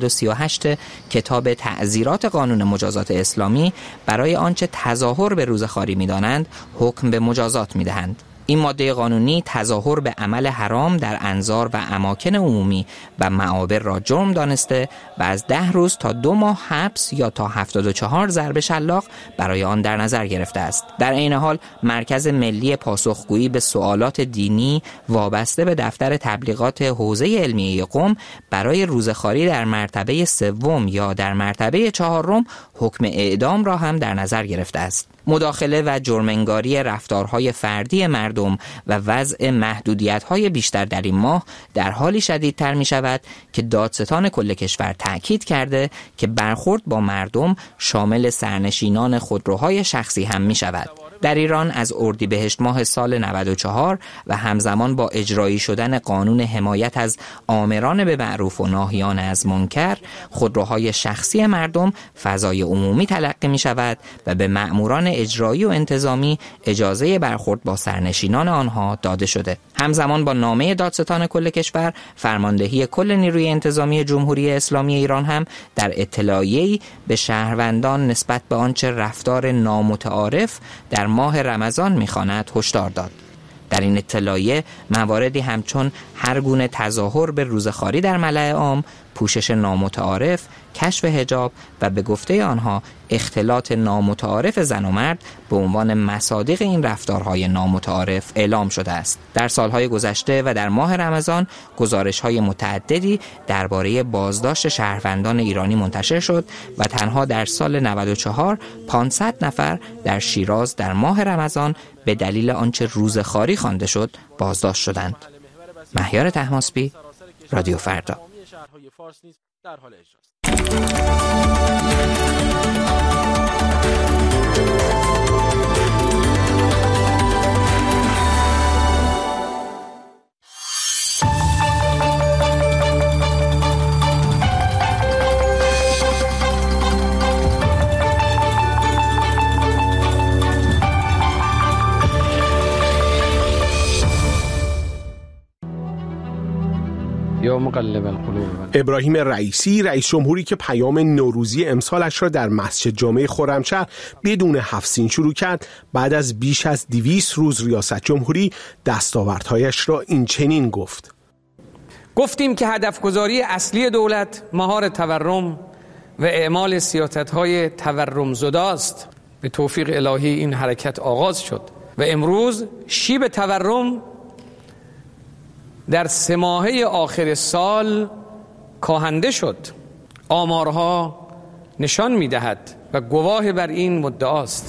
638 کتاب تعزیرات قانون مجازات اسلامی برای آنچه تظاهر به روزخواری می‌دانند حکم به مجازات می‌دهند. این ماده قانونی تظاهر به عمل حرام در انظار و اماکن عمومی و معابر را جرم دانسته و از 10 روز تا 2 ماه حبس یا تا 74 ضرب شلاق برای آن در نظر گرفته است. در عین حال مرکز ملی پاسخگویی به سوالات دینی وابسته به دفتر تبلیغات حوزه علمیه قم برای روزخواری در مرتبه 3 یا در مرتبه 4 حکم اعدام را هم در نظر گرفته است. مداخله و جرم‌انگاری رفتارهای فردی مردم و وضع محدودیت‌های بیشتر در این ماه در حالی شدیدتر می‌شود که دادستان کل کشور تأکید کرده که برخورد با مردم شامل سرنشینان خودروهای شخصی هم می‌شود. در ایران از اردیبهشت ماه سال 94 و همزمان با اجرایی شدن قانون حمایت از آمران به معروف و ناهیان از منکر خودروهای شخصی مردم فضای عمومی تلقی می شود و به مأموران اجرایی و انتظامی اجازه برخورد با سرنشینان آنها داده شده. همزمان با نامه دادستان کل کشور فرماندهی کل نیروی انتظامی جمهوری اسلامی ایران هم در اطلاعیه‌ای به شهروندان نسبت به آنچه رفتار نامتعارف در ماه رمضان می‌خواند هشدار داد. در این اطلاعیه مواردی همچون هر گونه تظاهر به روزخواری در ملأ عام، پوشش نامتعارف، کشف حجاب و به گفته آنها اختلاط نامتعارف زن و مرد به عنوان مصادیق این رفتارهای نامتعارف اعلام شده است. در سالهای گذشته و در ماه رمضان گزارش‌های متعددی درباره بازداشت شهروندان ایرانی منتشر شد و تنها در سال 94 500 نفر در شیراز در ماه رمضان به دلیل آنچه روزخواری خوانده شد بازداشت شدند. مهیار طهماسبی، رادیو فردا. در حال اجراست. ابراهیم رئیسی رئیس جمهوری که پیام نوروزی امسالش را در مسجد جامع خرمشهر بدون هفت سین شروع کرد، بعد از بیش از 200 روز ریاست جمهوری دستاوردهایش را این چنین گفت: گفتیم که هدفگذاری اصلی دولت مهار تورم و اعمال سیاست‌های تورم‌زده است. به توفیق الهی این حرکت آغاز شد و امروز شیب تورم در 3 ماهه آخر سال کاهنده شد. آمارها نشان می‌دهد و گواه بر این مدعاست.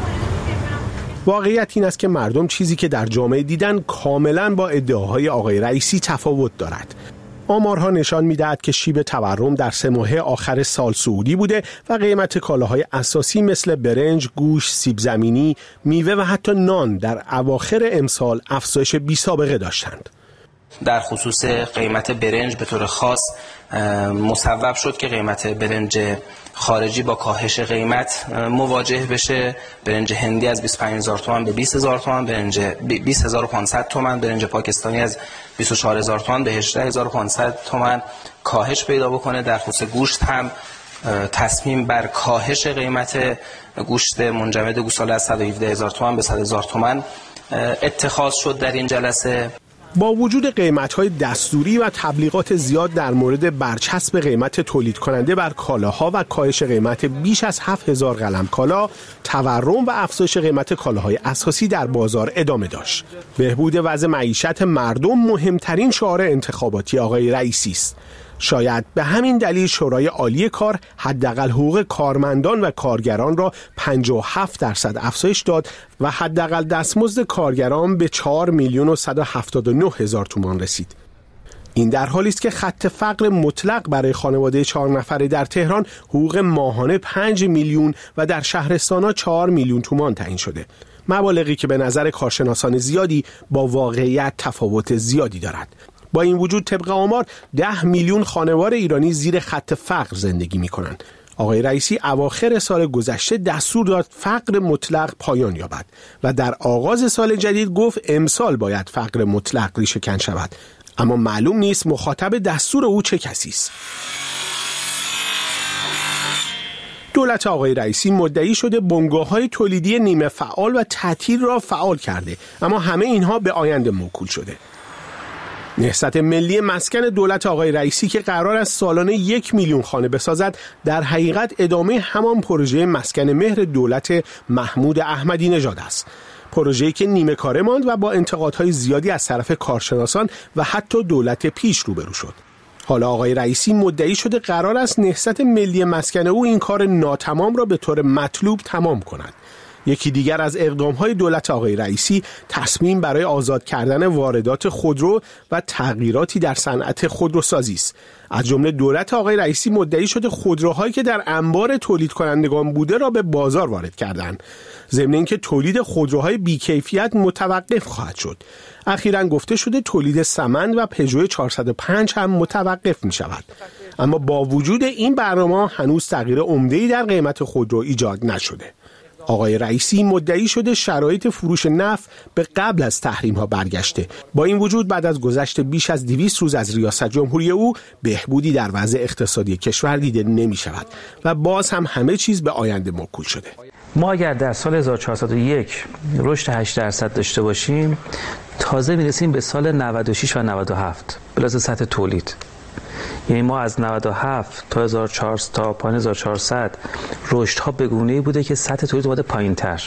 واقعیت این است که مردم چیزی که در جامعه دیدن کاملا با ادعاهای آقای رئیسی تفاوت دارد. آمارها نشان می‌دهد که شیب تورم در 3 ماهه آخر سال صعودی بوده و قیمت کالاهای اساسی مثل برنج، گوشت، سیب زمینی، میوه و حتی نان در اواخر امسال افزایش بی‌سابقه داشتند. در خصوص قیمت برنج به طور خاص مسبب شد که قیمت برنج خارجی با کاهش قیمت مواجه بشه. برنج هندی از 25000 تومان به 20000 تومان، برنج 20500 تومان، برنج پاکستانی از 24000 تومان به 18500 تومان کاهش پیدا بکنه. در خصوص گوشت هم تصمیم بر کاهش قیمت گوشت منجمد گوساله از 117000 تومان به 100000 تومان اتخاذ شد در این جلسه. با وجود قیمت‌های دستوری و تبلیغات زیاد در مورد برچسب قیمت تولید کننده بر کالاها و کاهش قیمت بیش از 7000 قلم کالا، تورم و افزایش قیمت کالاهای اساسی در بازار ادامه داشت. بهبود وضع معیشت مردم مهمترین شعار انتخاباتی آقای رئیسی است. شاید به همین دلیل شورای عالی کار حداقل حقوق کارمندان و کارگران را 57% افزایش داد و حداقل دستمزد کارگران به 4,179,000 تومان رسید. این در حالی است که خط فقر مطلق برای خانواده 4 نفره در تهران حقوق ماهانه 5 میلیون و در شهرستان‌ها 4 میلیون تومان تعیین شده. مبالغی که به نظر کارشناسان زیادی با واقعیت تفاوت زیادی دارد. با این وجود طبق آمار 10 میلیون خانوار ایرانی زیر خط فقر زندگی می کنند. آقای رئیسی اواخر سال گذشته دستور داد فقر مطلق پایان یابد و در آغاز سال جدید گفت امسال باید فقر مطلق ریشه‌کن شود. اما معلوم نیست مخاطب دستور او چه کسی است. دولت آقای رئیسی مدعی شده بنگاه‌های تولیدی نیمه فعال و تعطیل را فعال کرده، اما همه اینها به آینده موکول شده. نهضت ملی مسکن دولت آقای رئیسی که قرار است سالانه 1 میلیون خانه بسازد، در حقیقت ادامه همان پروژه مسکن مهر دولت محمود احمدی نژاد است. پروژه‌ای که نیمه کاره ماند و با انتقادهای زیادی از طرف کارشناسان و حتی دولت پیش روبرو شد. حالا آقای رئیسی مدعی شده قرار است نهضت ملی مسکن او این کار ناتمام را به طور مطلوب تمام کند. یکی دیگر از اقدام‌های دولت آقای رئیسی تصمیم برای آزاد کردن واردات خودرو و تغییراتی در صنعت خودروسازی است. از جمله دولت آقای رئیسی مدعی شده خودروهایی که در انبار تولید کنندگان بوده را به بازار وارد کردند، ضمن اینکه تولید خودروهای بی‌کیفیت متوقف خواهد شد. اخیراً گفته شده تولید سمند و پژو 405 هم متوقف می شود. اما با وجود این برنامه هنوز تغییر عمده‌ای در قیمت خودرو ایجاد نشده. آقای رئیسی مدعی شده شرایط فروش نفت به قبل از تحریم ها برگشته. با این وجود بعد از گذشت بیش از 200 روز از ریاست جمهوری او بهبودی در وضع اقتصادی کشور دیده نمی شود و باز هم همه چیز به آینده موکول شده. ما اگر در سال 1401 رشد 8% داشته باشیم، تازه میرسیم به سال 96 و 97 بلاز سطح تولید. یعنی ما از 97 تا 1400 تا پایین 1400 رشدها به گونه‌ای بوده که سطح تولید اومده پایین‌تر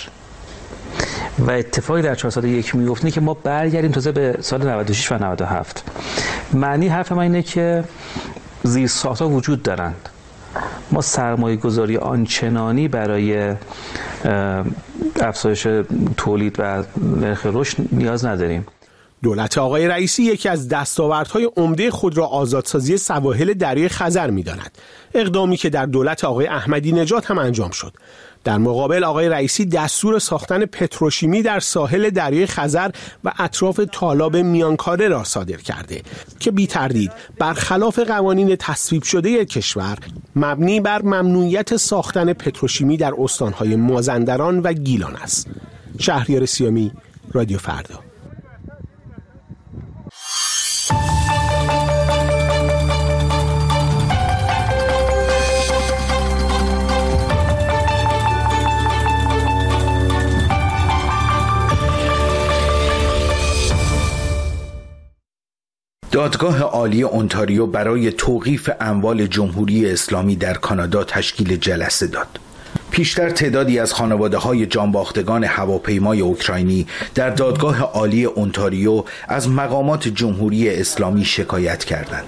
و اتفاقی در 401 میفته که ما برگردیم تازه به سال 96 و 97. معنی حرف من اینه که زیرساخت‌ها وجود دارند. ما سرمایه‌گذاری آنچنانی برای افزایش تولید و نرخ رشد نیاز نداریم. دولت آقای رئیسی یکی از دستاوردهای عمده خود را آزادسازی سواحل دریای خزر می‌داند. اقدامی که در دولت آقای احمدی نژاد هم انجام شد. در مقابل آقای رئیسی دستور ساختن پتروشیمی در ساحل دریای خزر و اطراف تالاب میانکاره را صادر کرده که بی تردید برخلاف قوانین تصویب شده کشور مبنی بر ممنوعیت ساختن پتروشیمی در استان‌های مازندران و گیلان است. شهریار سیامی، رادیو فردا. دادگاه عالی اونتاریو برای توقیف اموال جمهوری اسلامی در کانادا تشکیل جلسه داد. پیشتر تعدادی از خانواده‌های جانباختگان هواپیمای اوکراینی در دادگاه عالی اونتاریو از مقامات جمهوری اسلامی شکایت کردند.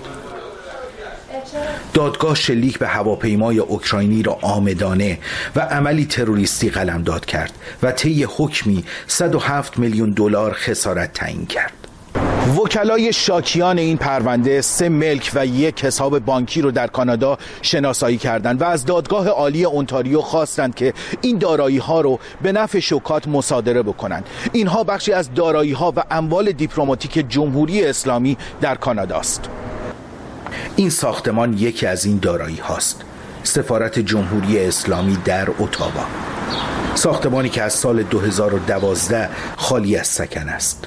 دادگاه شلیک به هواپیمای اوکراینی را عامدانه و عملی تروریستی قلمداد کرد و طی حکمی 107 میلیون دلار خسارت تعیین کرد. وکلای شاکیان این پرونده 3 ملک و 1 حساب بانکی رو در کانادا شناسایی کردند و از دادگاه عالی اونتاریو خواستند که این دارایی‌ها رو به نفع شوکات مصادره بکنند. اینها بخشی از دارایی‌ها و اموال دیپلماتیک جمهوری اسلامی در کانادا است. این ساختمان یکی از این دارایی هاست. سفارت جمهوری اسلامی در اتاوا، ساختمانی که از سال 2012 خالی از سکن است.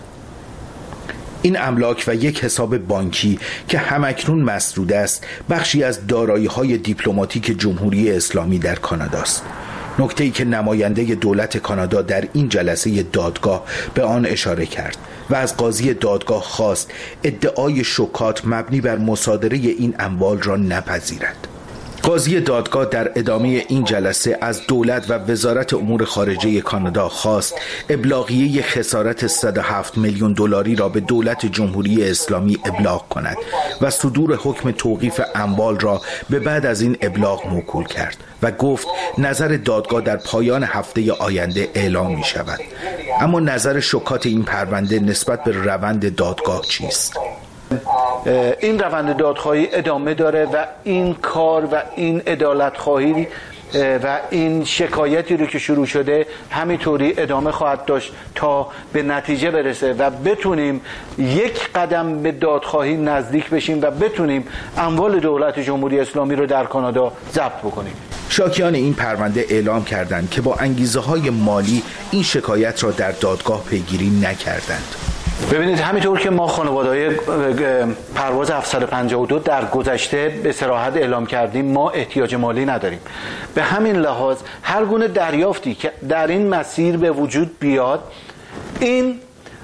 این املاک و 1 حساب بانکی که همکنون مسدود است بخشی از دارایی‌های دیپلماتیک جمهوری اسلامی در کانادا است. نکته‌ای که نماینده دولت کانادا در این جلسه دادگاه به آن اشاره کرد و از قاضی دادگاه خواست ادعای شوکات مبنی بر مصادره این اموال را نپذیرد. قاضی دادگاه در ادامه این جلسه از دولت و وزارت امور خارجه کانادا خواست ابلاغیه خسارت 107 میلیون دلاری را به دولت جمهوری اسلامی ابلاغ کند و صدور حکم توقیف اموال را به بعد از این ابلاغ موکول کرد و گفت نظر دادگاه در پایان هفته آینده اعلام می شود. اما نظر شوکات این پرونده نسبت به روند دادگاه چیست؟ این روند دادخواهی ادامه داره و این کار و این عدالت‌خواهی و این شکایتی رو که شروع شده همینطوری ادامه خواهد داشت تا به نتیجه برسه و بتونیم 1 قدم به دادخواهی نزدیک بشیم و بتونیم اموال دولت جمهوری اسلامی رو در کانادا ضبط بکنیم. شاکیان این پرونده اعلام کردند که با انگیزه‌های مالی این شکایت را در دادگاه پیگیری نکردند. ببینید همینطور که ما خانواده‌های پرواز 752 در گذشته به صراحت اعلام کردیم ما احتیاج مالی نداریم. به همین لحاظ هر گونه دریافتی که در این مسیر به وجود بیاد این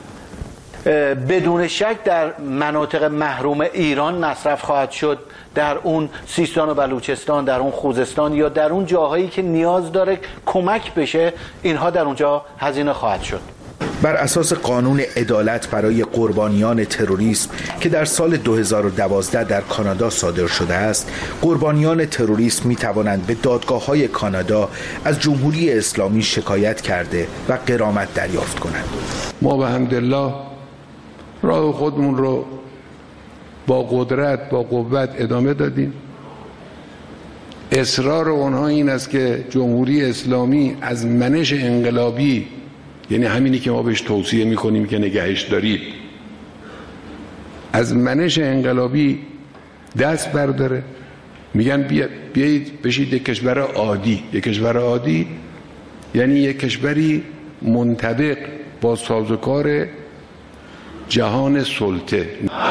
بدون شک در مناطق محروم ایران مصرف خواهد شد، در اون سیستان و بلوچستان، در اون خوزستان یا در اون جاهایی که نیاز داره کمک بشه اینها در اونجا هزینه خواهد شد. بر اساس قانون عدالت برای قربانیان تروریسم که در سال 2012 در کانادا صادر شده است، قربانیان تروریسم می توانند به دادگاه‌های کانادا از جمهوری اسلامی شکایت کرده و غرامت دریافت کنند. ما به حمدالله راه خودمون رو با قدرت با قوت ادامه دادیم. اصرار اونها این است که جمهوری اسلامی از منش انقلابی، یعنی همینی که ما بهش توصیه میکنیم که نگهش دارید، از منش انقلابی دست برداره. میگن بیایید بشید یک کشور عادی. یک کشور عادی یعنی یک کشوری منطبق با سازوکار جهان سلطه.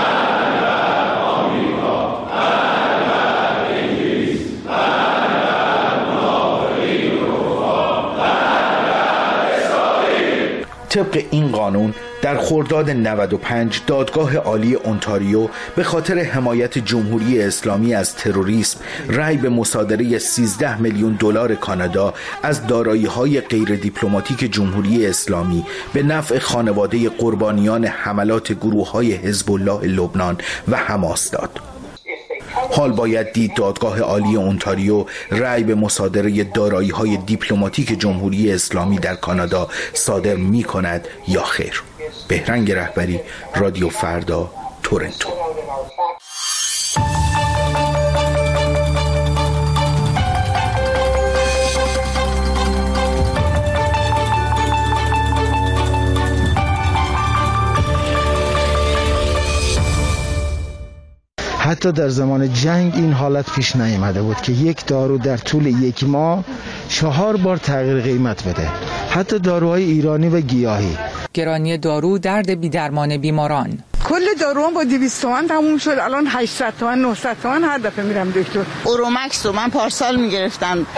طبق این قانون در خرداد 95 دادگاه عالی اونتاریو به خاطر حمایت جمهوری اسلامی از تروریسم رأی به مصادره 13 میلیون دلار کانادا از دارایی‌های غیر دیپلماتیک جمهوری اسلامی به نفع خانواده قربانیان حملات گروه‌های حزب الله لبنان و حماس داد. حال باید دید دادگاه عالی اونتاریو رأی به مصادره دارایی‌های دیپلماتیک جمهوری اسلامی در کانادا صادر می‌کند یا خیر. بهرنگ رهبری، رادیو فردا، تورنتو. حتی در زمان جنگ این حالت پیش نیامده بود که یک دارو در طول 1 ماه 4 بار تغییر قیمت بده، حتی داروهای ایرانی و گیاهی. گرانی دارو درد بی‌درمان بیماران. کل داروام با 200 تومن تموم شد، الان 800 تومن 900 تومن هر دفعه میرم دکتر. اورومکس رو من پارسال میگرفتم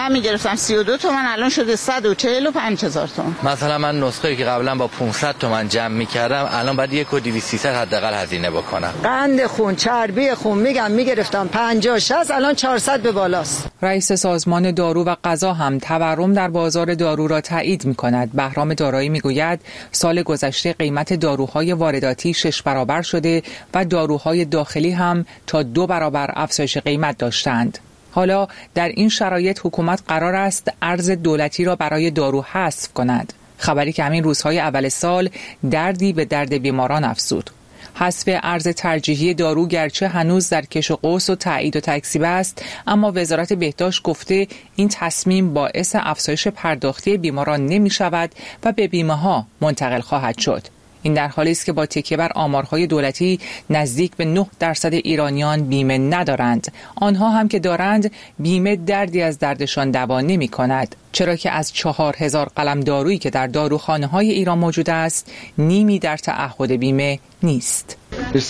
32 تومن، الان شده 145,000 تومن. مثلا من نسخه‌ای که قبلا با 500 تومن جمع میکردم الان باید 1,200 حداقل هزینه بکنم. قند خون، چربی خون میگرفتم 50-60، الان 400 به بالاست. رئیس سازمان دارو و غذا هم تورم در بازار دارو را تایید می‌کند. بهرام دارایی میگوید سال گذشته قیمت داروهای وارداتی 6 برابر شده و داروهای داخلی هم تا 2 برابر افزایش قیمت داشتند. حالا در این شرایط حکومت قرار است ارز دولتی را برای دارو حذف کند. خبری که همین روزهای اول سال دردی به درد بیماران افزود. حذف ارز ترجیحی دارو گرچه هنوز در کش و قوس و تایید و تکذیب است، اما وزارت بهداشت گفته این تصمیم باعث افزایش پرداختی بیماران نمی شود و به بیمه ها منتقل خواهد شد. این در حالی است که با تکیه بر آمارهای دولتی نزدیک به 9% ایرانیان بیمه ندارند. آنها هم که دارند بیمه دردی از دردشان دوا نمی کند، چرا که از 4,000 قلم دارویی که در داروخانه‌های ایران موجود است نیمی در تعهد بیمه نیست.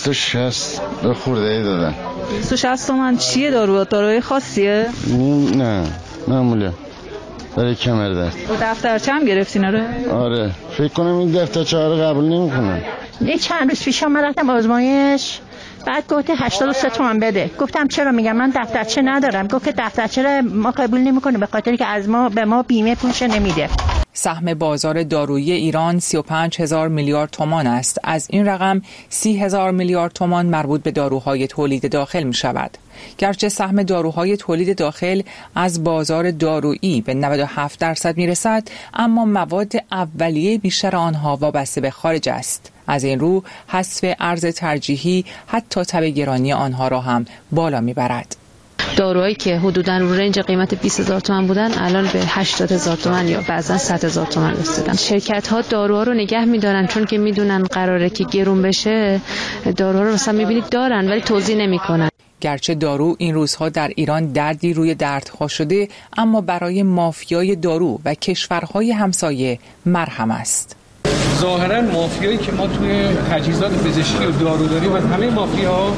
260 خورده دادن. 260 تومن چیه داروی خاصیه؟ نه معموله برای کمر درد. دفترچه هم گرفتین؟ آره فکر کنم این دفترچه رو قبول نمی‌کنن. یه چند روز پیش من رفتم آزمایش، بعد گفت 83 تومن بده. گفتم چرا؟ میگم من دفترچه ندارم. گفت که دفترچه رو ما قبول نمی‌کنیم به خاطر که از ما به ما بیمه پولش نمیده. سهم بازار دارویی ایران 35,000 میلیارد تومان است. از این رقم 30,000 میلیارد تومان مربوط به داروهای تولید داخل می شود. گرچه سهم داروهای تولید داخل از بازار دارویی به 97% می رسد، اما مواد اولیه بیشتر آنها وابسته به خارج است. از این رو حذف ارز ترجیحی حتی تب گرانی آنها را هم بالا می برد. داروهایی که حدوداً رو رنج قیمت 20,000 تومان بودن الان به 80,000 تومان یا بعضا 100,000 تومان رسیدن. شرکت‌ها داروها رو نگه می‌دارن چون که میدونن قراره که گرون بشه. داروها رو مثلا می‌بینید دارن ولی توزیع نمی‌کنن. گرچه دارو این روزها در ایران دردی روی دردها شده، اما برای مافیای دارو و کشورهای همسایه مرهم است. ظاهرا مافیایی که ما توی تجهیزات پزشکی و دارو داریم از همه مافیاها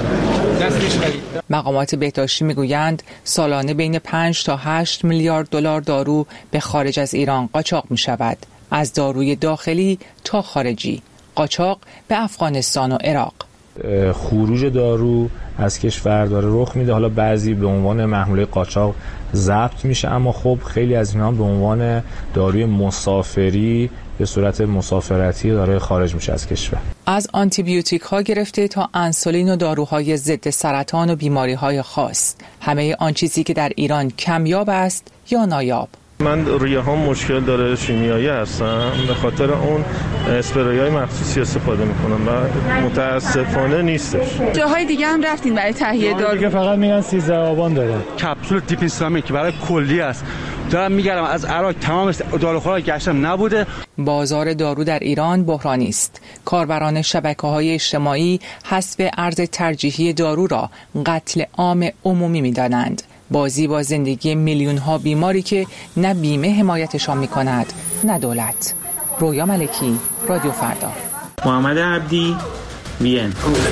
دستش خرید. مقامات بهداشتی میگویند سالانه بین 5 تا 8 میلیارد دلار دارو به خارج از ایران قاچاق می شود. از داروی داخلی تا خارجی. قاچاق به افغانستان و عراق. خروج دارو از کشور داره رخ میده. حالا بعضی به عنوان محموله قاچاق ضبط میشه، اما خب خیلی از اینا به عنوان داروی مسافری به صورت مسافرتی داره خارج میشه از کشور. از آنتیبیوتیک ها گرفته تا انسولین و داروهای ضد سرطان و بیماری های خاص، همه آن چیزی که در ایران کمیاب است یا نایاب. من ریه ها مشکل داره، شیمیایی هستم، به خاطر اون اسپری های مخصوصی استفاده میکنم و متاسفانه نیستش. جاهای دیگه هم رفتین برای تهیه دارو؟ دیگه فقط میگن 13 آبان داره. کپسول دیپیستامی که برای کلی است. دارم میگردم از عراق تمام داروخانه‌ها گشتم نبوده. بازار دارو در ایران بحرانی است. کاربران شبکه‌های اجتماعی حذف ارز ترجیحی دارو را قتل عام عمومی می‌دانند. بازی با زندگی میلیون‌ها بیماری که نه بیمه حمایتشان می‌کند نه دولت. رویا ملکی، رادیو فردا. محمد عبدی، وین.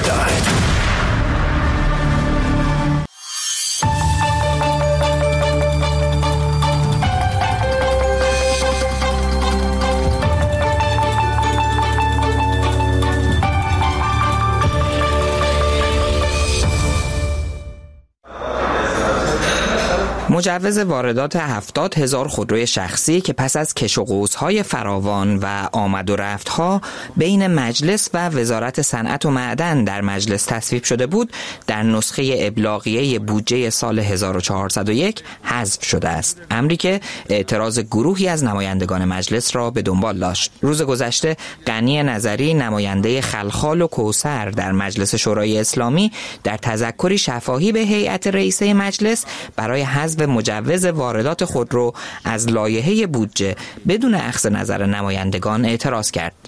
مجوز واردات 70,000 خودروی شخصی که پس از کش و قوس‌های فراوان و آمد و رفت‌ها بین مجلس و وزارت صنعت و معدن در مجلس تصویب شده بود، در نسخه ابلاغیه بودجه سال 1401 حذف شده است. امری که اعتراض گروهی از نمایندگان مجلس را به دنبال داشت. روز گذشته غنی نظری، نماینده خلخال و کوثر در مجلس شورای اسلامی، در تذکری شفاهی به هیئت رئیسه مجلس برای حذف مجوز واردات خودرو از لایحه بودجه بدون اخذ نظر نمایندگان اعتراض کرد.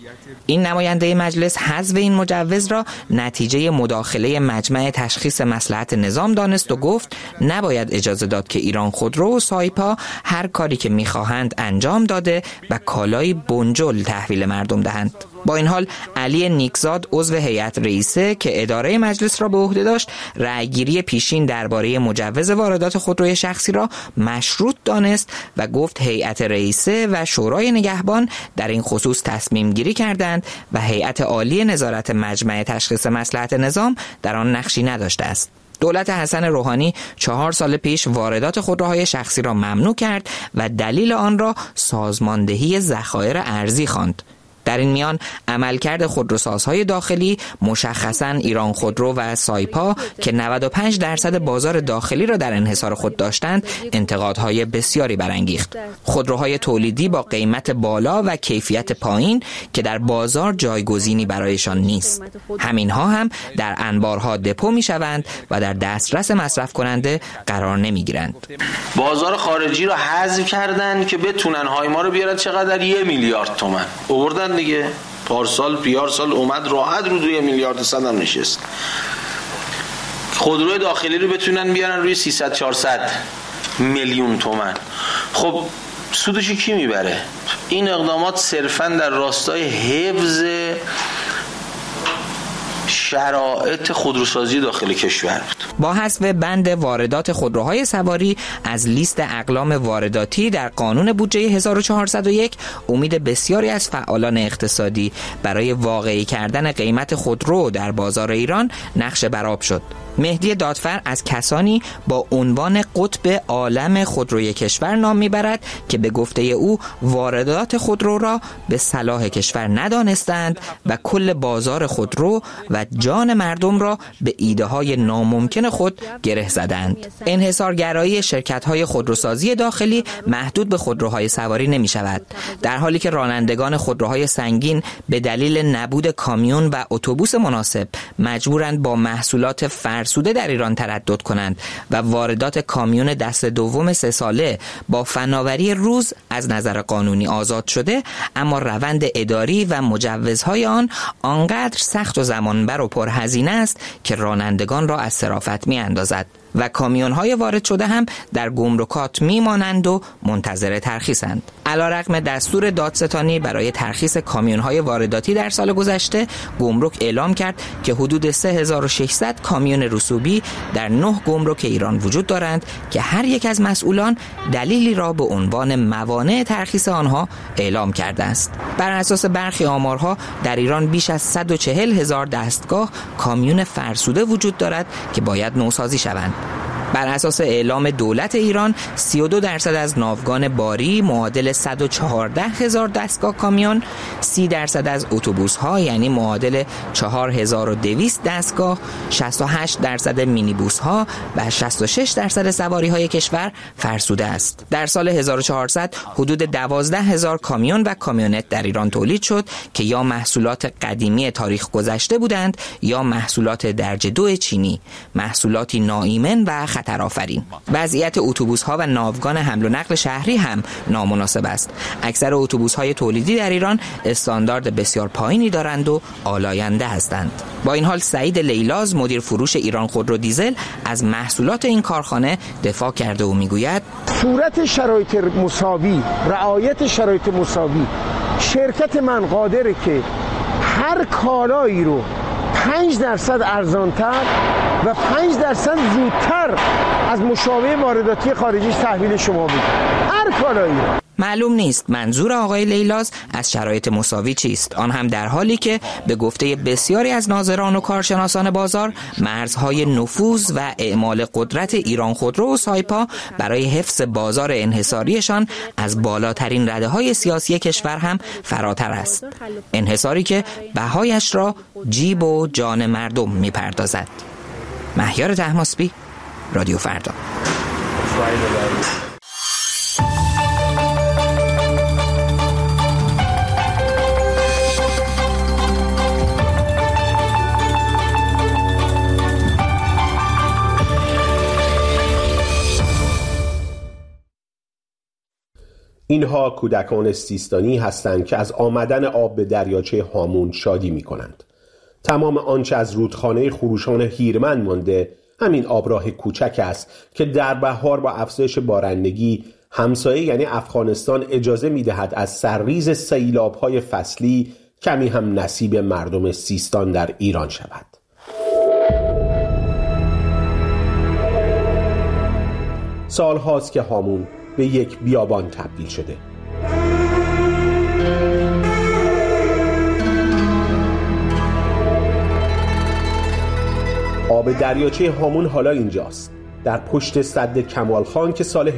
این نماینده مجلس حذف این مجوز را نتیجه مداخله مجمع تشخیص مصلحت نظام دانست و گفت نباید اجازه داد که ایران خودرو و سایپا هر کاری که می‌خواهند انجام داده و کالای بنجل تحویل مردم دهند. با این حال علی نیکزاد عضو هیئت رئیسه که اداره مجلس را به عهده داشت رأیگیری پیشین درباره مجوز واردات خودروی شخصی را مشروط دانست و گفت هیئت رئیسه و شورای نگهبان در این خصوص تصمیم گیری کردند و هیئت عالی نظارت مجمع تشخیص مصلحت نظام در آن نقشی نداشته است. دولت حسن روحانی 4 سال پیش واردات خودروهای شخصی را ممنوع کرد و دلیل آن را سازماندهی ذخایر ارزی خواند. در این میان عملکرد خودروسازهای داخلی مشخصاً ایران خودرو و سایپا که 95% بازار داخلی را در انحصار خود داشتند انتقادهای بسیاری برانگیخت. خودروهای تولیدی با قیمت بالا و کیفیت پایین که در بازار جایگزینی برایشان نیست. همینها هم در انبارها دپو میشوند و در دسترس مصرف کننده قرار نمیگیرند. بازار خارجی را حذف کردند که بتونن های ما رو بیارن چقدر 1 میلیارد تومان آوردن دیگه. پیارسال اومد راحت رو 2 میلیارد صدم نشست. خودروی داخلی رو بتونن بیارن روی 300-400 میلیون تومان. خب سودش کی میبره؟ این اقدامات صرفاً در راستای حفظ شرایط خودروسازی داخل کشور بود. با حذف بند واردات خودروهای سواری از لیست اقلام وارداتی در قانون بودجه 1401 امید بسیاری از فعالان اقتصادی برای واقعی کردن قیمت خودرو در بازار ایران نقش برآب شد. مهدی دادفر از کسانی با عنوان قطب عالم خودروی کشور نام میبرد که به گفته او واردات خودرو را به صلاح کشور ندانستند و کل بازار خودرو و جان مردم را به ایده‌های ناممکن خود گره زدند. انحصارگرایی شرکت‌های خودروسازی داخلی محدود به خودروهای سواری نمی‌شود، در حالی که رانندگان خودروهای سنگین به دلیل نبود کامیون و اتوبوس مناسب مجبورند با محصولات فرسوده در ایران تردد کنند و واردات کامیون دست دوم 3 ساله با فناوری روز از نظر قانونی آزاد شده، اما روند اداری و مجوزهای آن آنقدر سخت و زمانبر و پرهزینه است که رانندگان را از صرافت می‌اندازد و کامیون‌های وارد شده هم در گمرکات میمانند و منتظر ترخیصند. علیرغم دستور دادستانی برای ترخیص کامیون‌های وارداتی در سال گذشته، گمرک اعلام کرد که حدود 3600 کامیون رسوبی در 9 گمرک ایران وجود دارند که هر یک از مسئولان دلیلی را به عنوان موانع ترخیص آنها اعلام کرده است. بر اساس برخی آمارها در ایران بیش از 140,000 دستگاه کامیون فرسوده وجود دارد که باید نوسازی شوند. بر اساس اعلام دولت ایران 32% از ناوگان باری معادل 114,000 دستگاه کامیون، 30% از اتوبوس‌ها یعنی معادل 4200 دستگاه، 68% مینیبوس‌ها و 66% سواری‌های کشور فرسوده است. در سال 1400 حدود 12,000 کامیون و کامیونت در ایران تولید شد که یا محصولات قدیمی تاریخ گذشته بودند یا محصولات درجه 2 چینی، محصولاتی ناایمن و خطرآفرین. وضعیت اتوبوس‌ها و ناوگان حمل و نقل شهری هم نامناسب است. اکثر اتوبوس‌های تولیدی در ایران استاندارد بسیار پایینی دارند و آلاینده هستند. با این حال سعید لیلاز مدیر فروش ایران خودرو دیزل از محصولات این کارخانه دفاع کرده و میگوید صورت شرایط مساوی، رعایت شرایط مساوی، شرکت من قادره که هر کالایی رو 5% ارزانتر و 5% زودتر از مشابه وارداتی خارجی تحویل شما بده. هر کالایی. معلوم نیست منظور آقای لیلاز از شرایط مساوی چیست، آن هم در حالی که به گفته بسیاری از ناظران و کارشناسان بازار مرزهای نفوذ و اعمال قدرت ایران خودرو و سایپا برای حفظ بازار انحصاریشان از بالاترین رده‌های سیاسی کشور هم فراتر است، انحصاری که بهایش را جیب و جان مردم میپردازد. مهیار طهماسبی، رادیو فردا. اینها کودکان سیستانی هستند که از آمدن آب به دریاچه هامون شادی می کنند. تمام آنچه از رودخانه خروشان هیرمند مانده همین آبراه کوچک است که در بهار با افزایش بارندگی همسایه یعنی افغانستان اجازه می دهد از سرریز سیلاب‌های فصلی کمی هم نصیب مردم سیستان در ایران شود. سال هاست که هامون به یک بیابان تبدیل شده. آب دریاچه هامون حالا اینجاست، در پشت سد کمال خان که سال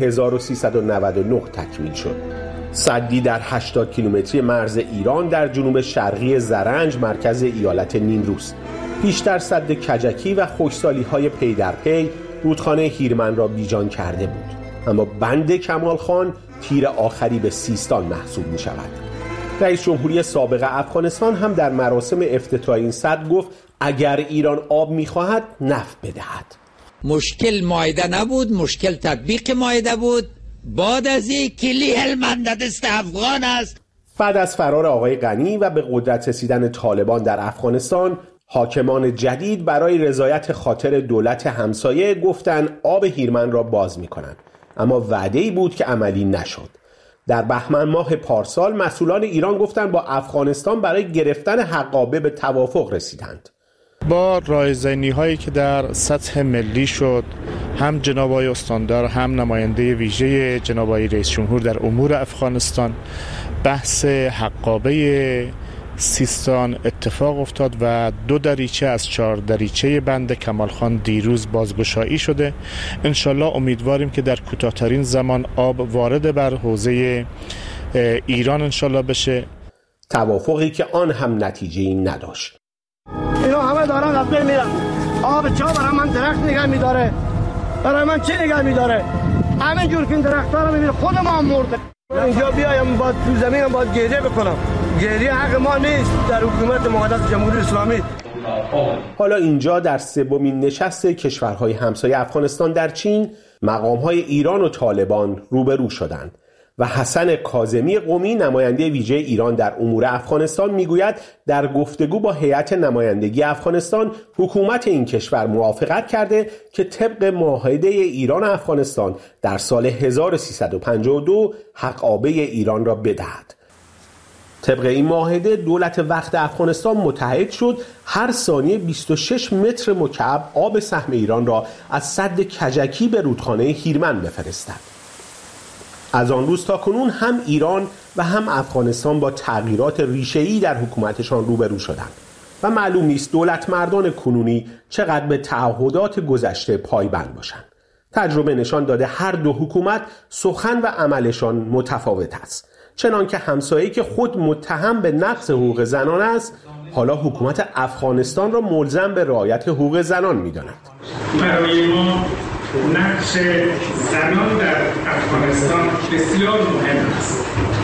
1399 تکمیل شد. سدی در 80 کیلومتری مرز ایران در جنوب شرقی زرنج مرکز ایالت نیمروز. بیشتر سد کجکی و خشکسالی‌های پی در پی رودخانه هیرمند را بیجان کرده بود، اما بند کمال خان تیر آخری به سیستان محسوب می شود. رئیس جمهوری سابق افغانستان هم در مراسم افتتاح این سد گفت اگر ایران آب می خواهد نفت بدهد. مشکل مائده نبود، مشکل تطبیق مائده بود. بعد از این کلی هلمند دست افغان است. بعد از فرار آقای غنی و به قدرت رسیدن طالبان در افغانستان، حاکمان جدید برای رضایت خاطر دولت همسایه گفتن آب هیرمند را باز می‌کنند، اما وعده‌ای بود که عملی نشد. در بهمن ماه پارسال مسئولان ایران گفتند با افغانستان برای گرفتن حقابه به توافق رسیدند. با رایزنی هایی که در سطح ملی شد، هم جناب آقای استاندار هم نماینده ویژه جناب آقای رئیس جمهور در امور افغانستان، بحث حقابه سیستان اتفاق افتاد و 2 دریچه از 4 دریچه بند کمال خان دیروز بازگشایی شده. انشالله امیدواریم که در کوتاه‌ترین زمان آب وارد بر حوزه ایران انشالله بشه. توافقی که آن هم نتیجه‌ای نداشت. اینا همه دارن از بین میرن. آب چا برای من درخت نگه میداره؟ برای من چی نگه میداره؟ همه جور که این درخت‌ها رو میبینه خود ما هم مرده. اینجا بیایم با تو زمین باید گریه بکنم. گریه حق ما نیست در حکومت مقدس جمهوری اسلامی. حالا اینجا در سومین نشست کشورهای همسایه افغانستان در چین، مقام‌های ایران و طالبان روبرو شدند و حسن کاظمی قمی نماینده ویژه ایران در امور افغانستان میگوید در گفتگو با هیئت نمایندگی افغانستان حکومت این کشور موافقت کرده که طبق معاهده ایران و افغانستان در سال 1352 حقابه ایران را بدهد. طبق این معاهده دولت وقت افغانستان متحد شد هر ثانیه 26 متر مکعب آب سهم ایران را از سد کجکی به رودخانه هیرمند بفرستد. از آن روز تا کنون هم ایران و هم افغانستان با تغییرات ریشه‌ای در حکومتشان روبرو شدند و معلوم نیست دولت مردان کنونی چقدر به تعهدات گذشته پایبند باشند. تجربه نشان داده هر دو حکومت سخن و عملشان متفاوت است. چنان که همسایه‌ای که خود متهم به نقض حقوق زنان است، حالا حکومت افغانستان را ملزم به رعایت حقوق زنان می‌داند. برای ما نقش زنان در افغانستان بسیار مهم است.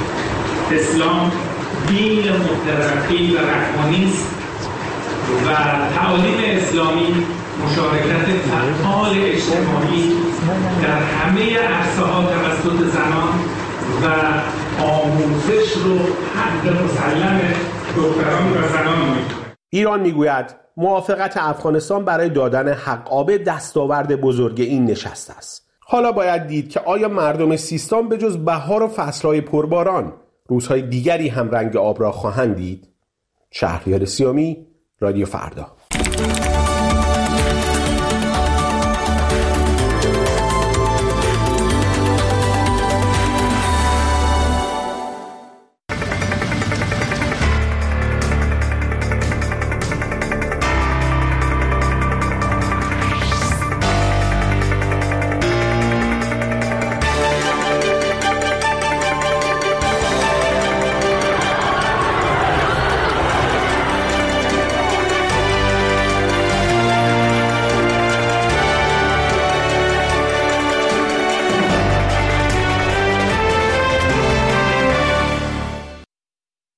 اسلام دین مترقی و رحمانی است و تعالیم اسلامی مشارکت فعال اجتماعی در همه عرصه‌ها توسط زنان و آموزش رو حق مسلم دختران و زنان می‌دونه. ایران میگوید موافقت افغانستان برای دادن حقابه دستاورد بزرگ این نشست است. حالا باید دید که آیا مردم سیستان به جز بهار و فصلهای پرباران روزهای دیگری هم رنگ آب را خواهند دید؟ شهریار سیامی، رادیو فردا.